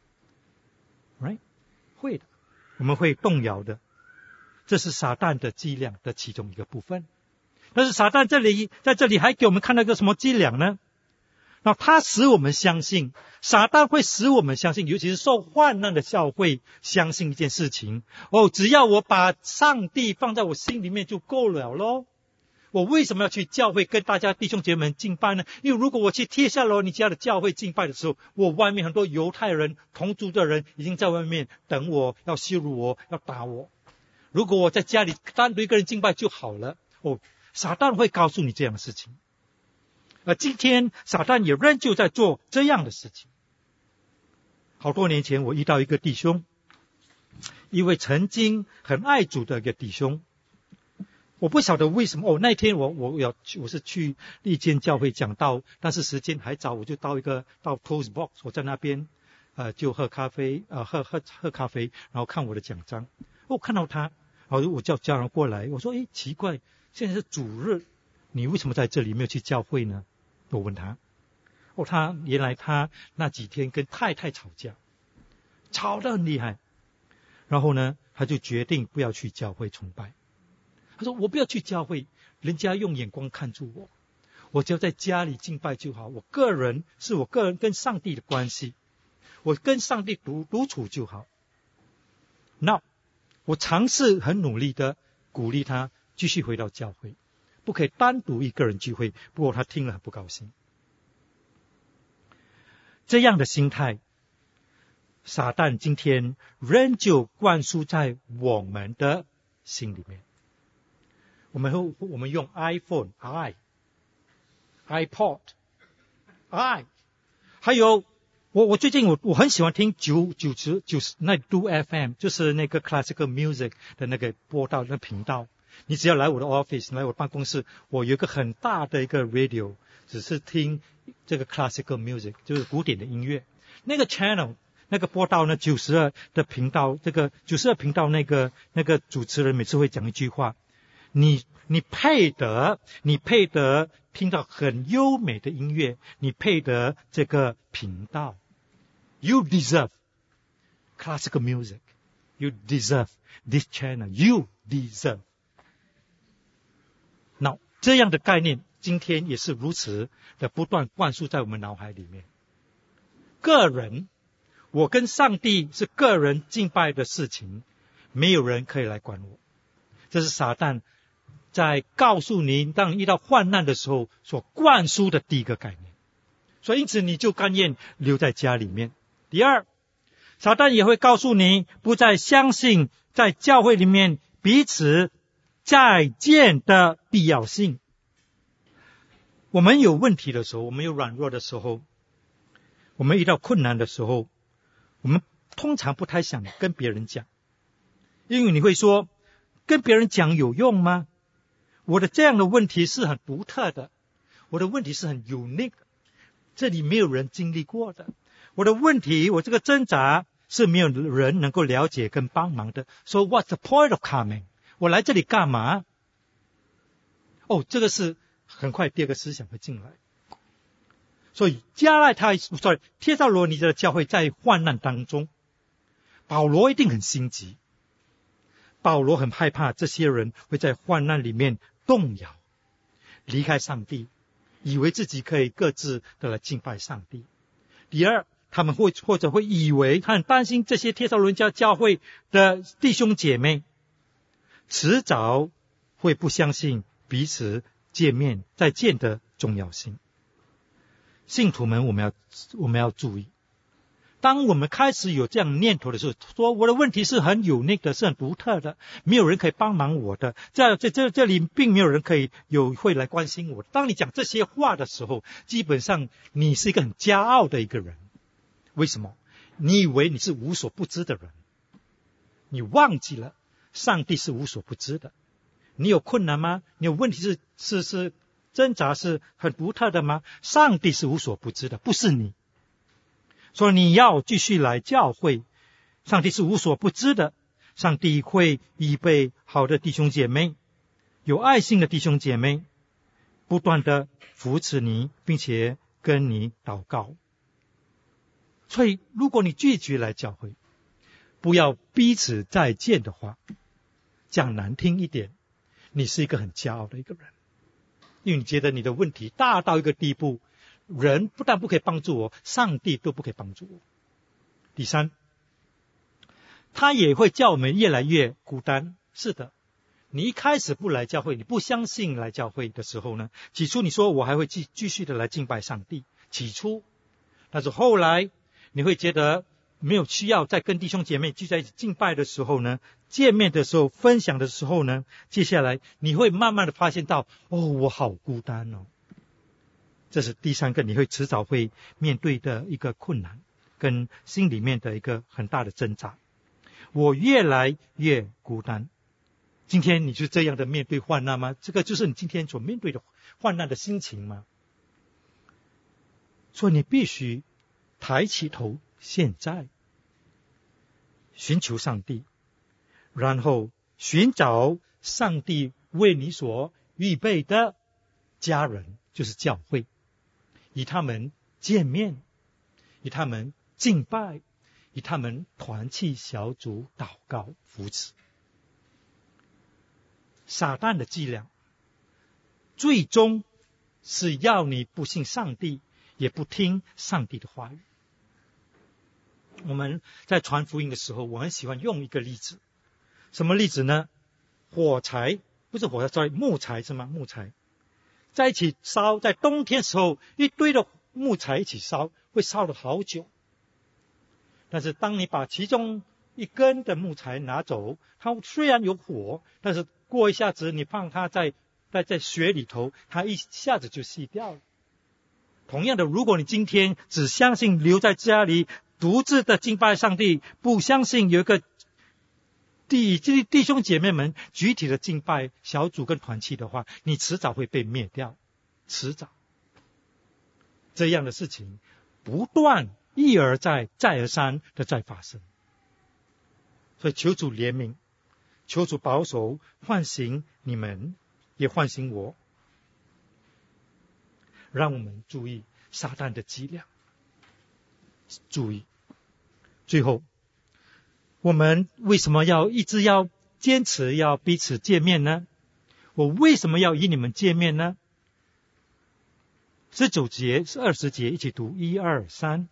Speaker 2: right？ 会的，我们会动摇的，这是撒旦的伎俩的其中一个部分。但是撒旦这里在这里还给我们看到一个什么伎俩呢？那他使我们相信，撒旦会使我们相信，尤其是受患难的教会相信一件事情，哦，只要我把上帝放在我心里面就够了咯。我为什么要去教会跟大家弟兄姐妹们敬拜呢？因为如果我去帖撒罗尼迦的教会敬拜的时候，我外面很多犹太人同族的人已经在外面等我，要羞辱我，要打我。如果我在家里单独一个人敬拜就好了。哦，撒旦会告诉你这样的事情，而今天撒旦也仍旧在做这样的事情。好多年前我遇到一个弟兄，一位曾经很爱主的一个弟兄，我不晓得为什么哦，那天我我要我是去一间教会讲道，但是时间还早，我就到一个到 post box， 我在那边呃就喝咖啡，呃喝喝喝咖啡，然后看我的奖章。我看到他，然后我叫家人过来，我说：诶，奇怪，现在是主日，你为什么在这里没有去教会呢？我问他。哦，他原来他那几天跟太太吵架，吵得很厉害，然后呢，他就决定不要去教会崇拜。他说：我不要去教会，人家用眼光看住我，我只要在家里敬拜就好。我个人是我个人跟上帝的关系，我跟上帝独独处就好。那我尝试很努力的鼓励他继续回到教会，不可以单独一个人聚会。不过他听了很不高兴。这样的心态，撒旦今天仍旧灌输在我们的心里面。我们会我们用 iPhone i iPod i 还有我我最近我我很喜欢听九九十九十那 Do F M， 就是那个 classical music 的那个播道那频道。你只要来我的 office， 来我的办公室，我有一个很大的一个 radio， 只是听这个 classical music， 就是古典的音乐。那个 channel 那个播道呢九十二的频道，这个九十二频道那个那个主持人每次会讲一句话：你你配得你配得听到很优美的音乐，你配得这个频道。You deserve classical music. You deserve this channel. You deserve. 那这样的概念今天也是如此的不断灌输在我们脑海里面。个人，我跟上帝是个人敬拜的事情，没有人可以来管我。这是撒旦在告诉你，当你遇到患难的时候所灌输的第一个概念。所以因此你就甘愿留在家里面。第二，撒旦也会告诉你不再相信在教会里面彼此再见的必要性。我们有问题的时候，我们有软弱的时候，我们遇到困难的时候，我们通常不太想跟别人讲，因为你会说，跟别人讲有用吗？我的这样的问题是很独特的，我的问题是很 unique， 这里没有人经历过的。我的问题，我这个挣扎是没有人能够了解跟帮忙的。So what's the point of coming？ 我来这里干嘛？哦，这个是很快第二个思想会进来。所以加拉太 sorry 帖撒罗尼迦的教会在患难当中，保罗一定很心急，保罗很害怕这些人会在患难里面动摇，离开上帝，以为自己可以各自的来敬拜上帝。第二，他们会或者会以为，他很担心这些帖撒罗尼迦教会的弟兄姐妹迟早会不相信彼此见面再见的重要性。信徒们，我们要我们要注意，当我们开始有这样念头的时候，说我的问题是很有那个是很独特的，没有人可以帮忙我的，在这这这里并没有人可以有会来关心我。当你讲这些话的时候，基本上你是一个很骄傲的一个人。为什么？你以为你是无所不知的人，你忘记了上帝是无所不知的。你有困难吗？你有问题是是是挣扎是很独特的吗？上帝是无所不知的，不是你。所以你要继续来教会，上帝是无所不知的，上帝会预备好的弟兄姐妹，有爱心的弟兄姐妹，不断的扶持你，并且跟你祷告。所以如果你拒绝来教会，不要彼此再见的话，讲难听一点，你是一个很骄傲的一个人，因为你觉得你的问题大到一个地步，人不但不可以帮助我，上帝都不可以帮助我。第三，他也会叫我们越来越孤单。是的，你一开始不来教会，你不相信来教会的时候呢，起初你说我还会继继续的来敬拜上帝，起初，但是后来你会觉得没有需要再跟弟兄姐妹聚在一起敬拜的时候呢，见面的时候，分享的时候呢，接下来你会慢慢的发现到，哦，我好孤单哦。这是第三个你会迟早会面对的一个困难，跟心里面的一个很大的挣扎。我越来越孤单。今天你就这样的面对患难吗？这个就是你今天所面对的患难的心情吗？所以你必须抬起头，现在寻求上帝，然后寻找上帝为你所预备的家人，就是教会，与他们见面，与他们敬拜，与他们团契小组祷告扶持。撒旦的伎俩最终是要你不信上帝，也不听上帝的话语。我们在传福音的时候，我很喜欢用一个例子。什么例子呢？火柴，不是火柴，在木材是吗？木材在一起烧，在冬天时候一堆的木材一起烧，会烧了好久。但是当你把其中一根的木材拿走，它虽然有火，但是过一下子你放它在在在雪里头，它一下子就熄掉了。同样的，如果你今天只相信留在家里独自的敬拜上帝，不相信有一个弟弟兄姐妹们具体的敬拜小组跟团契的话，你迟早会被灭掉，迟早。这样的事情不断一而再再而三的在发生。所以求主怜悯，求主保守，唤醒你们，也唤醒我，让我们注意撒旦的伎俩，注意。最后，我们为什么要一直要坚持要彼此见面呢？我为什么要与你们见面呢？十九节是二十节，一起读，一二三。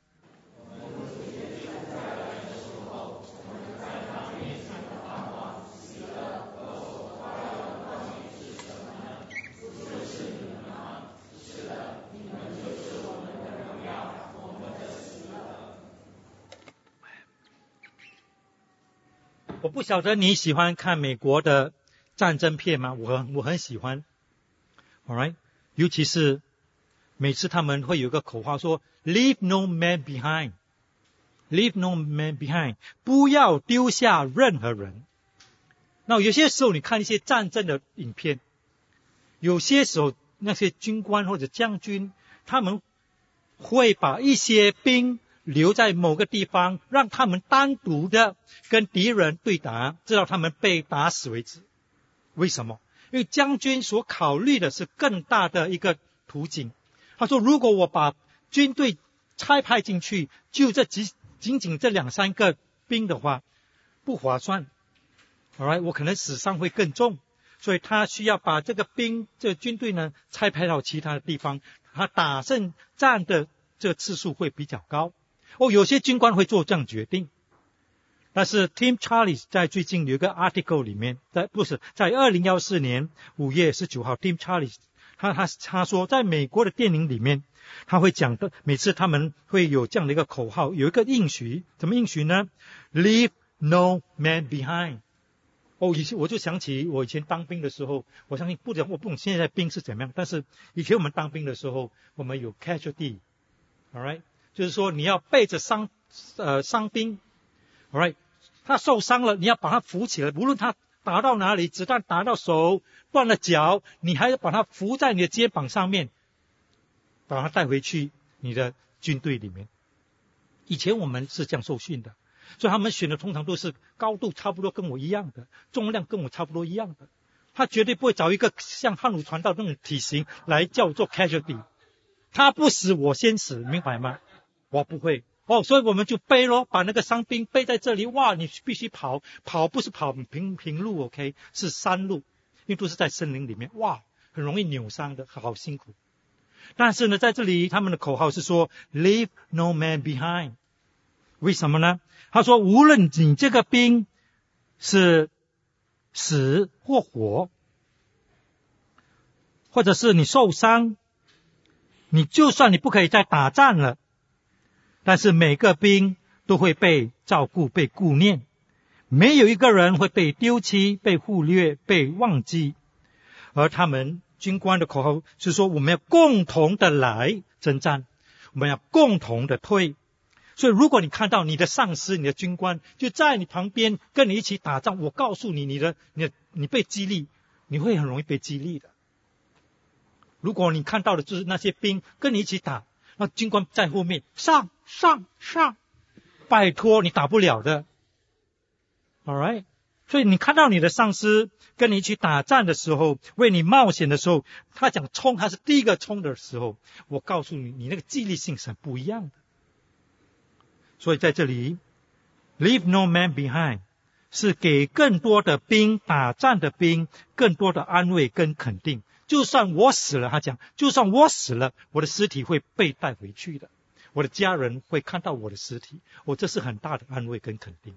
Speaker 2: 我不晓得你喜欢看美国的战争片吗？我很我很喜欢 ，all right， 尤其是每次他们会有一个口号说 "Leave no man behind"， Leave no man behind， 不要丢下任何人。那有些时候你看一些战争的影片，有些时候那些军官或者将军，他们会把一些兵留在某个地方，让他们单独的跟敌人对打，直到他们被打死为止。为什么？因为将军所考虑的是更大的一个途径。他说，如果我把军队差派进去，就这几仅仅这两三个兵的话，不划算。Alright， 我可能死伤会更重，所以他需要把这个兵这个军队呢差派到其他的地方，他打胜战的这个次数会比较高。哦，有些军官会做这样决定，但是 Tim Challies 在最近有一个 article 里面，在不是在二零一四年五月十九号 ，Tim Challies 他他他说，在美国的电影里面，他会讲的，每次他们会有这样的一个口号，有一个应许，怎么应许呢 ？Leave no man behind。哦，以前我就想起我以前当兵的时候，我相信不讲我不懂现在兵是怎么样，但是以前我们当兵的时候，我们有 casualty，all right。就是说你要背着伤呃伤兵 ，alright， 他受伤了，你要把他扶起来，无论他打到哪里，子弹打到手，断了脚，你还要把他扶在你的肩膀上面，把他带回去你的军队里面。以前我们是这样受训的，所以他们选的通常都是高度差不多跟我一样的，重量跟我差不多一样的，他绝对不会找一个像汉武传道那种体型来叫我做 casualty， 他不死我先死，明白吗？我不会哦，所以我们就背咯，把那个伤兵背在这里。哇，你必须跑，跑不是跑平平路 ，OK， 是山路，因为都是在森林里面，哇，很容易扭伤的，好辛苦。但是呢，在这里他们的口号是说 "Leave no man behind"， 为什么呢？他说，无论你这个兵是死或活，或者是你受伤，你就算你不可以再打仗了。但是每个兵都会被照顾、被顾念，没有一个人会被丢弃、被忽略、被忘记。而他们军官的口号是说，我们要共同的来征战，我们要共同的退。所以如果你看到你的上司、你的军官就在你旁边跟你一起打仗，我告诉你，你的、你的、你被激励，你会很容易被激励的。如果你看到的就是那些兵跟你一起打， 那军官在后面上上上，拜托你打不了的。All right， 所以你看到你的上司跟你一起打仗的时候，为你冒险的时候，他讲冲，他是第一个冲的时候，我告诉你，你那个纪律性是很不一样的。所以在这里 ，leave no man behind 是给更多的兵打仗的兵更多的安慰跟肯定。就算我死了，他讲，就算我死了，我的尸体会被带回去的，我的家人会看到我的尸体，我这是很大的安慰跟肯定。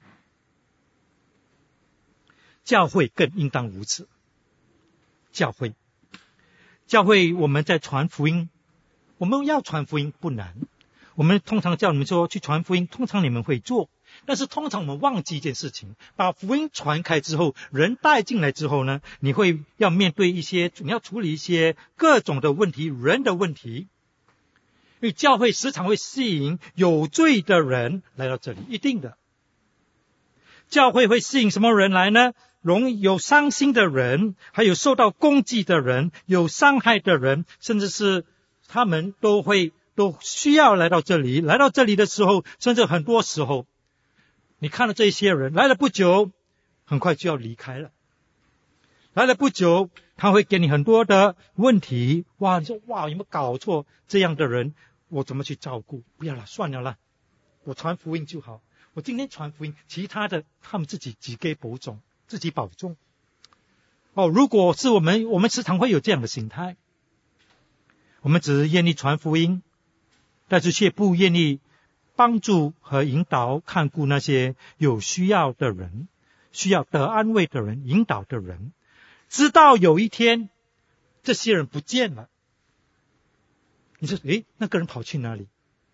Speaker 2: 教会更应当如此。教会，教会我们在传福音，我们要传福音不难，我们通常叫你们说去传福音，通常你们会做，但是通常我们忘记一件事情，把福音传开之后，人带进来之后呢，你会要面对一些，你要处理一些各种的问题，人的问题。因为教会时常会吸引有罪的人来到这里，一定的。教会会吸引什么人来呢？容易有伤心的人，还有受到攻击的人，有伤害的人，甚至是他们都会都需要来到这里。来到这里的时候，甚至很多时候你看到这些人来了不久，很快就要离开了。来了不久，他会给你很多的问题。哇，你说哇，有没有搞错？这样的人，我怎么去照顾？不要了，算了啦，我传福音就好。我今天传福音，其他的他们自己自己保重，自己保重。哦，如果是我们，我们时常会有这样的心态，我们只是愿意传福音，但是却不愿意帮助和引导看顾那些有需要的人，需要得安慰的人，引导的人。直到有一天这些人不见了，你说诶，那个人跑去哪里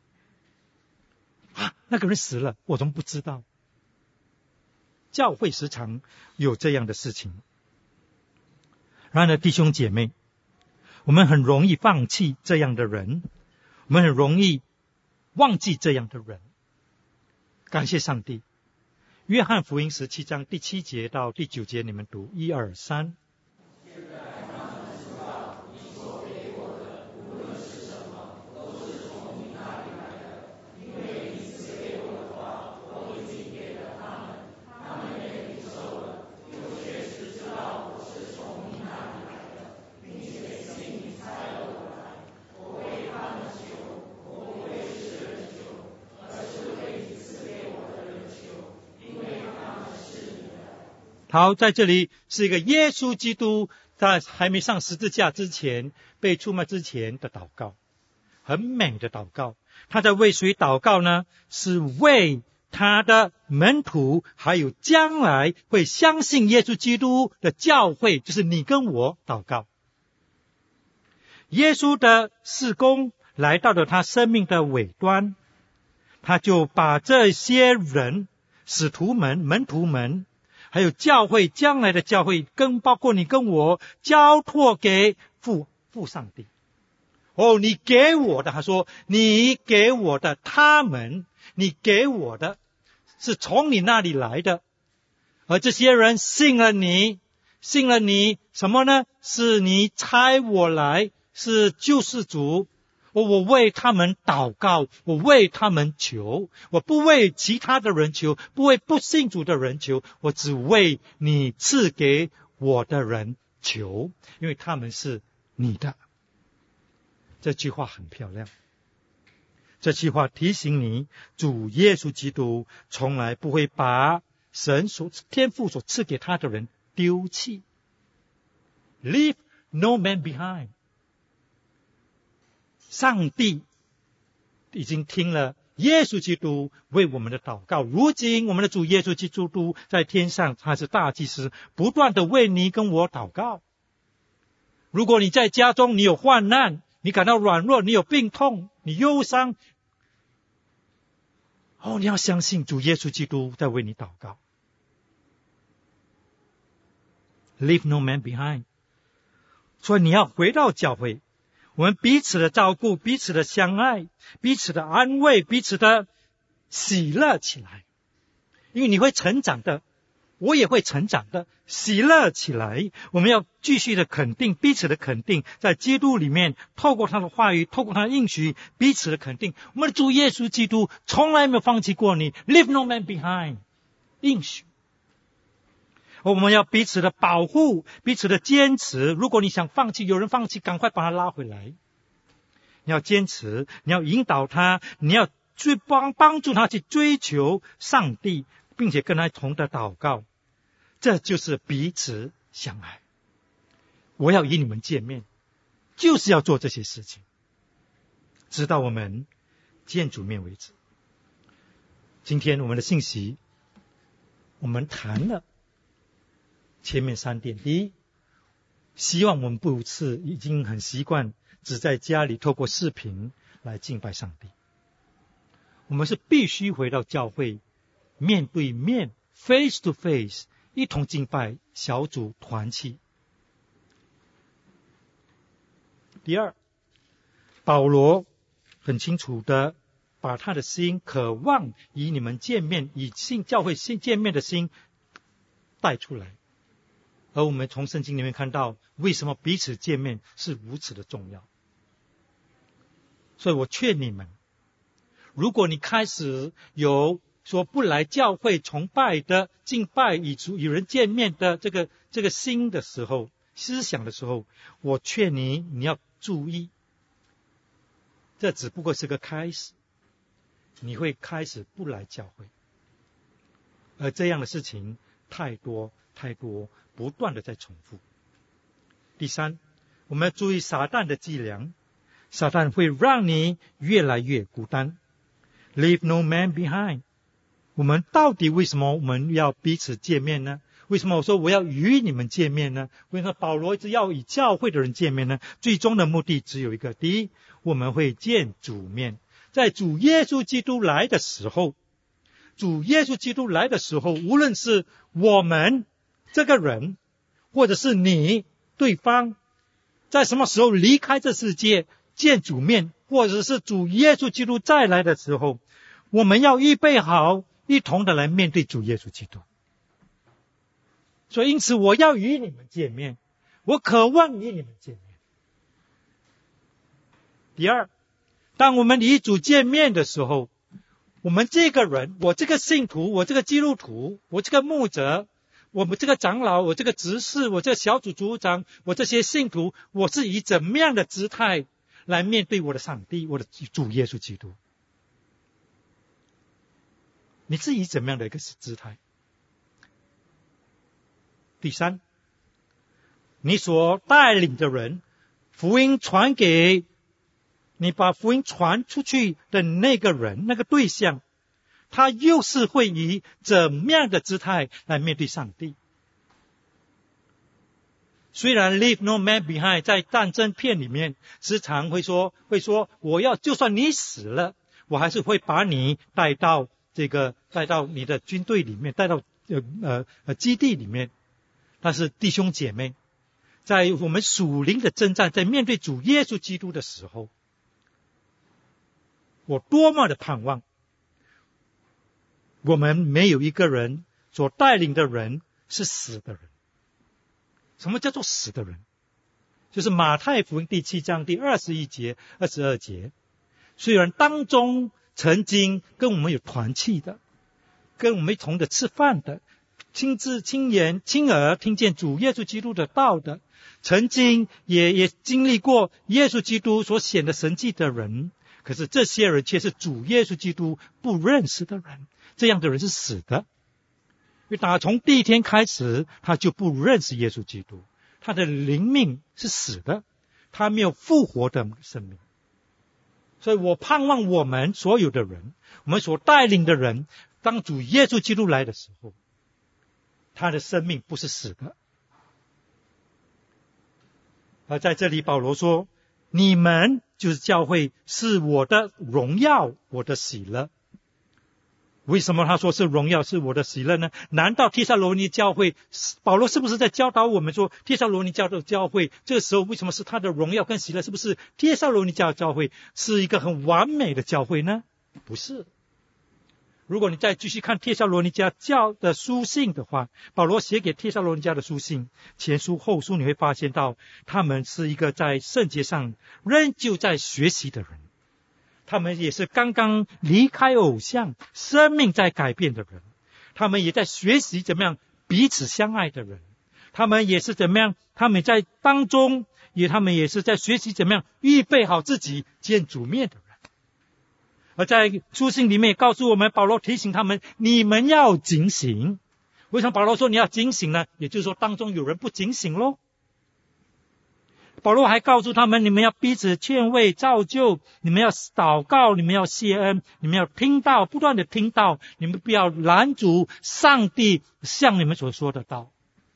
Speaker 2: 啊？那个人死了，我怎么不知道？教会时常有这样的事情。然而弟兄姐妹，我们很容易放弃这样的人，我们很容易忘记这样的人。感谢上帝。约翰福音十七章第七节到第九节，你们读一二三。好，在这里是一个耶稣基督在还没上十字架之前，被出卖之前的祷告，很美的祷告。他在为谁祷告呢？是为他的门徒，还有将来会相信耶稣基督的教会，就是你跟我祷告。耶稣的事工来到了他生命的尾端，他就把这些人，使徒们、门徒们，还有教会，将来的教会，跟包括你跟我，交托给父父上帝。哦，你给我的，他说，你给我的，他们，你给我的，是从你那里来的。而这些人信了你，信了你什么呢？是你差我来，是救世主。我我为他们祷告，我为他们求，我不为其他的人求，不为不信主的人求，我只为你赐给我的人求，因为他们是你的。这句话很漂亮，这句话提醒你，主耶稣基督从来不会把神所天父所赐给他的人丢弃。 Leave no man behind。上帝已经听了耶稣基督为我们的祷告，如今我们的主耶稣基督在天上，他是大祭司，不断的为你跟我祷告。如果你在家中，你有患难，你感到软弱，你有病痛，你忧伤，哦，你要相信主耶稣基督在为你祷告。 Leave no man behind。 所以你要回到教会，我们彼此的照顾，彼此的相爱，彼此的安慰，彼此的喜乐起来。因为你会成长的， 我也会成长的，喜乐起来。我们要继续的肯定，彼此的肯定，在基督里面，透过他的话语，透过他的应许，彼此的肯定。我们的主耶稣基督从来没有放弃过你 ，Leave no man behind， 应许。我们要彼此的保护，彼此的坚持。如果你想放弃，有人放弃，赶快把他拉回来。你要坚持，你要引导他，你要去帮帮助他去追求上帝，并且跟他同的祷告。这就是彼此相爱。我要与你们见面，就是要做这些事情，直到我们见主面为止。今天我们的信息，我们谈了前面三点。第一，希望我们不是已经很习惯只在家里透过视频来敬拜上帝，我们是必须回到教会，面对面 face to face 一同敬拜，小组团契。第二，保罗很清楚的把他的心渴望与你们见面，以信教会信见面的心带出来。而我们从圣经里面看到，为什么彼此见面是如此的重要。所以我劝你们，如果你开始有说不来教会崇拜的敬拜与与人见面的这个这个心的时候，思想的时候，我劝你你要注意，这只不过是个开始，你会开始不来教会。而这样的事情太多太多，不断的在重复。第三，我们要注意撒旦的伎俩，撒旦会让你越来越孤单。Leave no man behind。我们到底为什么我们要彼此见面呢？为什么我说我要与你们见面呢？为什么保罗一直要与教会的人见面呢？最终的目的只有一个，第一，我们会见主面。在主耶稣基督来的时候，主耶稣基督来的时候，无论是我们这个人，或者是你对方，在什么时候离开这世界见主面，或者是主耶稣基督再来的时候，我们要预备好一同的来面对主耶稣基督。所以因此我要与你们见面，我渴望与你们见面。第二，当我们与主见面的时候，我们这个人，我这个信徒，我这个基督徒，我这个牧者，我们这个长老，我这个执事，我这个小组组长，我这些信徒，我是以怎么样的姿态来面对我的上帝，我的主耶稣基督？你是以怎么样的一个姿态？第三，你所带领的人，福音传给你，把福音传出去的那个人，那个对象，他又是会以怎么样的姿态来面对上帝？虽然 leave no man behind 在战争片里面时常会说会说我要就算你死了，我还是会把你带到这个带到你的军队里面，带到呃呃基地里面。但是弟兄姐妹，在我们属灵的征战，在面对主耶稣基督的时候，我多么的盼望我们没有一个人所带领的人是死的人。什么叫做死的人？就是马太福音第七章第二十一节二十二节，虽然当中曾经跟我们有团契的，跟我们一同的吃饭的，亲自亲眼亲耳听见主耶稣基督的道的，曾经也也经历过耶稣基督所显的神迹的人，可是这些人却是主耶稣基督不认识的人。这样的人是死的，因为打从第一天开始他就不认识耶稣基督，他的灵命是死的，他没有复活的生命。所以我盼望我们所有的人，我们所带领的人，当主耶稣基督来的时候，他的生命不是死的。而在这里保罗说，你们就是教会，是我的荣耀，我的喜乐。为什么他说是荣耀，是我的喜乐呢？难道帖撒罗尼教会，保罗是不是在教导我们说，帖撒罗尼教的教会这个时候为什么是他的荣耀跟喜乐？是不是帖撒罗尼教教会是一个很完美的教会呢？不是。 如果你再继续看帖撒罗尼迦教的书信的话，保罗写给帖撒罗尼迦的书信，前书后书，你会发现到他们是一个在圣洁上仍旧在学习的人，他们也是刚刚离开偶像，生命在改变的人，他们也在学习怎么样彼此相爱的人，他们也是怎么样，他们在当中也他们也是在学习怎么样预备好自己见主面的人。而在书信里面也告诉我们，保罗提醒他们，你们要警醒。为什么保罗说你要警醒呢？也就是说当中有人不警醒咯。保罗还告诉他们，你们要彼此劝慰造就，你们要祷告，你们要谢恩，你们要听到，不断的听到，你们不要拦阻上帝向你们所说的道。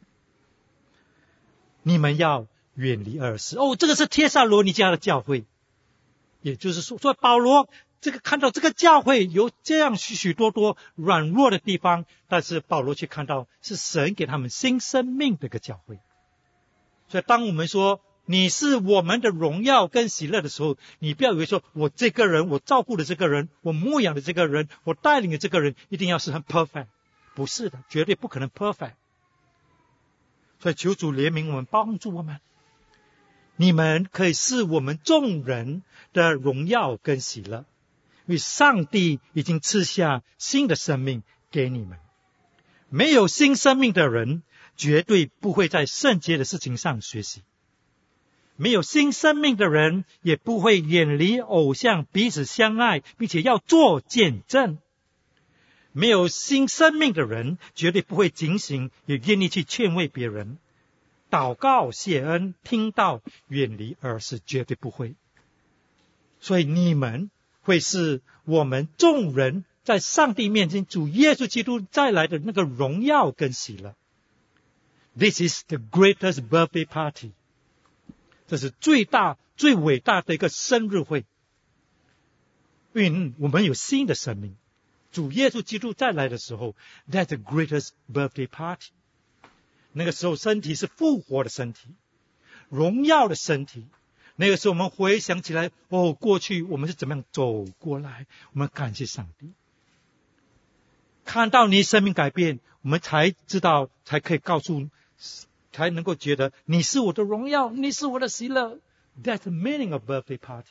Speaker 2: 你们要远离恶事。哦，这个是帖撒罗尼迦的教会，也就是说，说保罗这个看到这个教会有这样许许多多软弱的地方，但是保罗却看到是神给他们新生命的一个教会。所以当我们说你是我们的荣耀跟喜乐的时候，你不要以为说我这个人，我照顾的这个人，我牧养的这个人，我带领的这个人一定要是很 perfect， 不是的，绝对不可能 perfect。 所以求主怜悯我们，帮助我们，你们可以是我们众人的荣耀跟喜乐，因为上帝已经赐下新的生命给你们。没有新生命的人绝对不会在圣洁的事情上学习，没有新生命的人也不会远离偶像，彼此相爱，并且要做见证。没有新生命的人绝对不会警醒，也愿意去劝慰别人，祷告谢恩听道远离而是绝对不会。所以你们会是我们众人在上帝面前主耶稣基督再来的那个荣耀跟喜乐。 This is the greatest birthday party， 这是最大最伟大的一个生日会，因为我们有新的生命，主耶稣基督再来的时候， That's the greatest birthday party。 那个时候身体是复活的身体，荣耀的身体。那个时候我们回想起来，哦，过去我们是怎么样走过来，我们感谢上帝。看到你生命改变，我们才知道，才可以告诉，才能够觉得你是我的荣耀，你是我的喜乐。 That's the meaning of birthday party。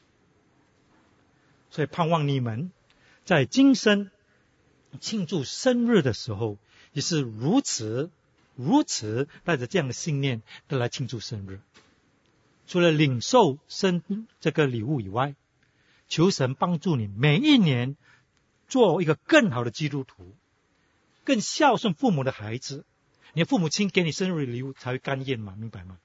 Speaker 2: 所以盼望你们在今生庆祝生日的时候，也是如此如此带着这样的信念的来庆祝生日。除了领受生这个礼物以外，求神帮助你每一年做一个更好的基督徒，更孝顺父母的孩子。你的父母亲给你生日礼物才会甘愿嘛，明白吗？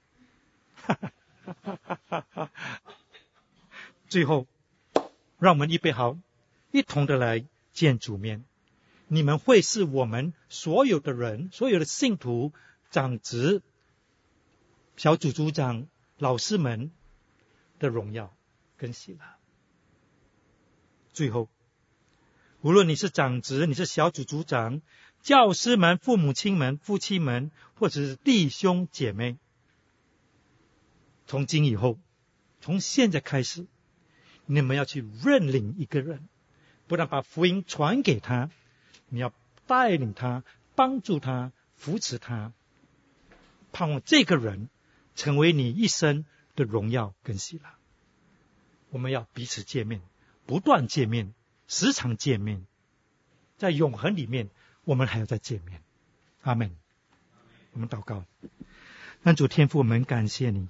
Speaker 2: 最后让我们预备好，一同的来见主面。你们会是我们所有的人，所有的信徒、长子、小组组长、老师们的荣耀跟喜乐。最后，无论你是长子，你是小组组长，教师们、父母亲们、夫妻们，或者是弟兄姐妹，从今以后，从现在开始，你们要去认领一个人，不但把福音传给他，你要带领他，帮助他，扶持他，盼望这个人成为你一生的荣耀跟喜乐。我们要彼此见面，不断见面，时常见面，在永恒里面我们还要再见面。阿们。我们祷告。恩主天父，我们感谢你，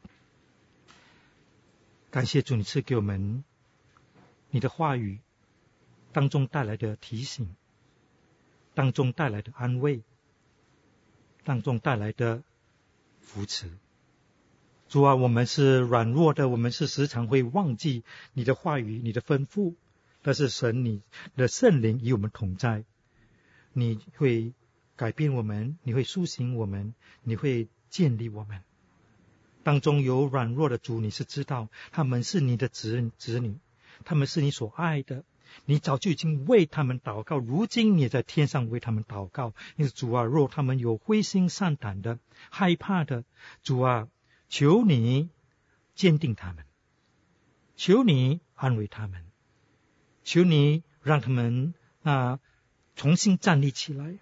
Speaker 2: 感谢主，你赐给我们你的话语当中带来的提醒，当中带来的安慰，当中带来的扶持。主啊，我们是软弱的，我们是时常会忘记你的话语，你的吩咐，但是神你的圣灵与我们同在，你会改变我们，你会苏醒我们，你会建立我们。当中有软弱的主，你是知道他们是你的子子女，他们是你所爱的，你早就已经为他们祷告，如今你也在天上为他们祷告。因此主啊，若他们有灰心丧胆的、害怕的，主啊，求你坚定他们，求你安慰他们，求你让他们那重新站立起来，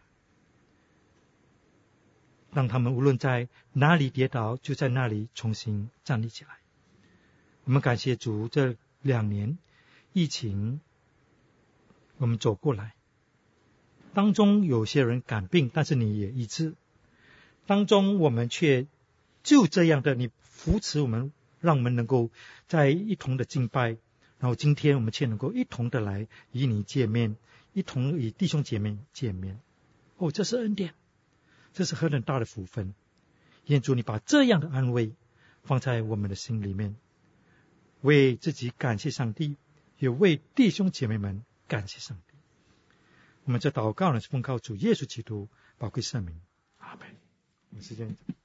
Speaker 2: 让他们无论在哪里跌倒，就在那里重新站立起来。我们感谢主，这两年疫情我们走过来，当中有些人感病，但是你也医治，当中我们却就这样的你扶持我们，让我们能够在一同的敬拜，然后今天我们却能够一同的来与你见面，一同与弟兄姐妹见面。哦，这是恩典，这是何等大的福分！愿主你把这样的安慰放在我们的心里面，为自己感谢上帝，也为弟兄姐妹们感谢上帝。我们这祷告呢，是奉靠主耶稣基督宝贵圣名，阿门。我们时间。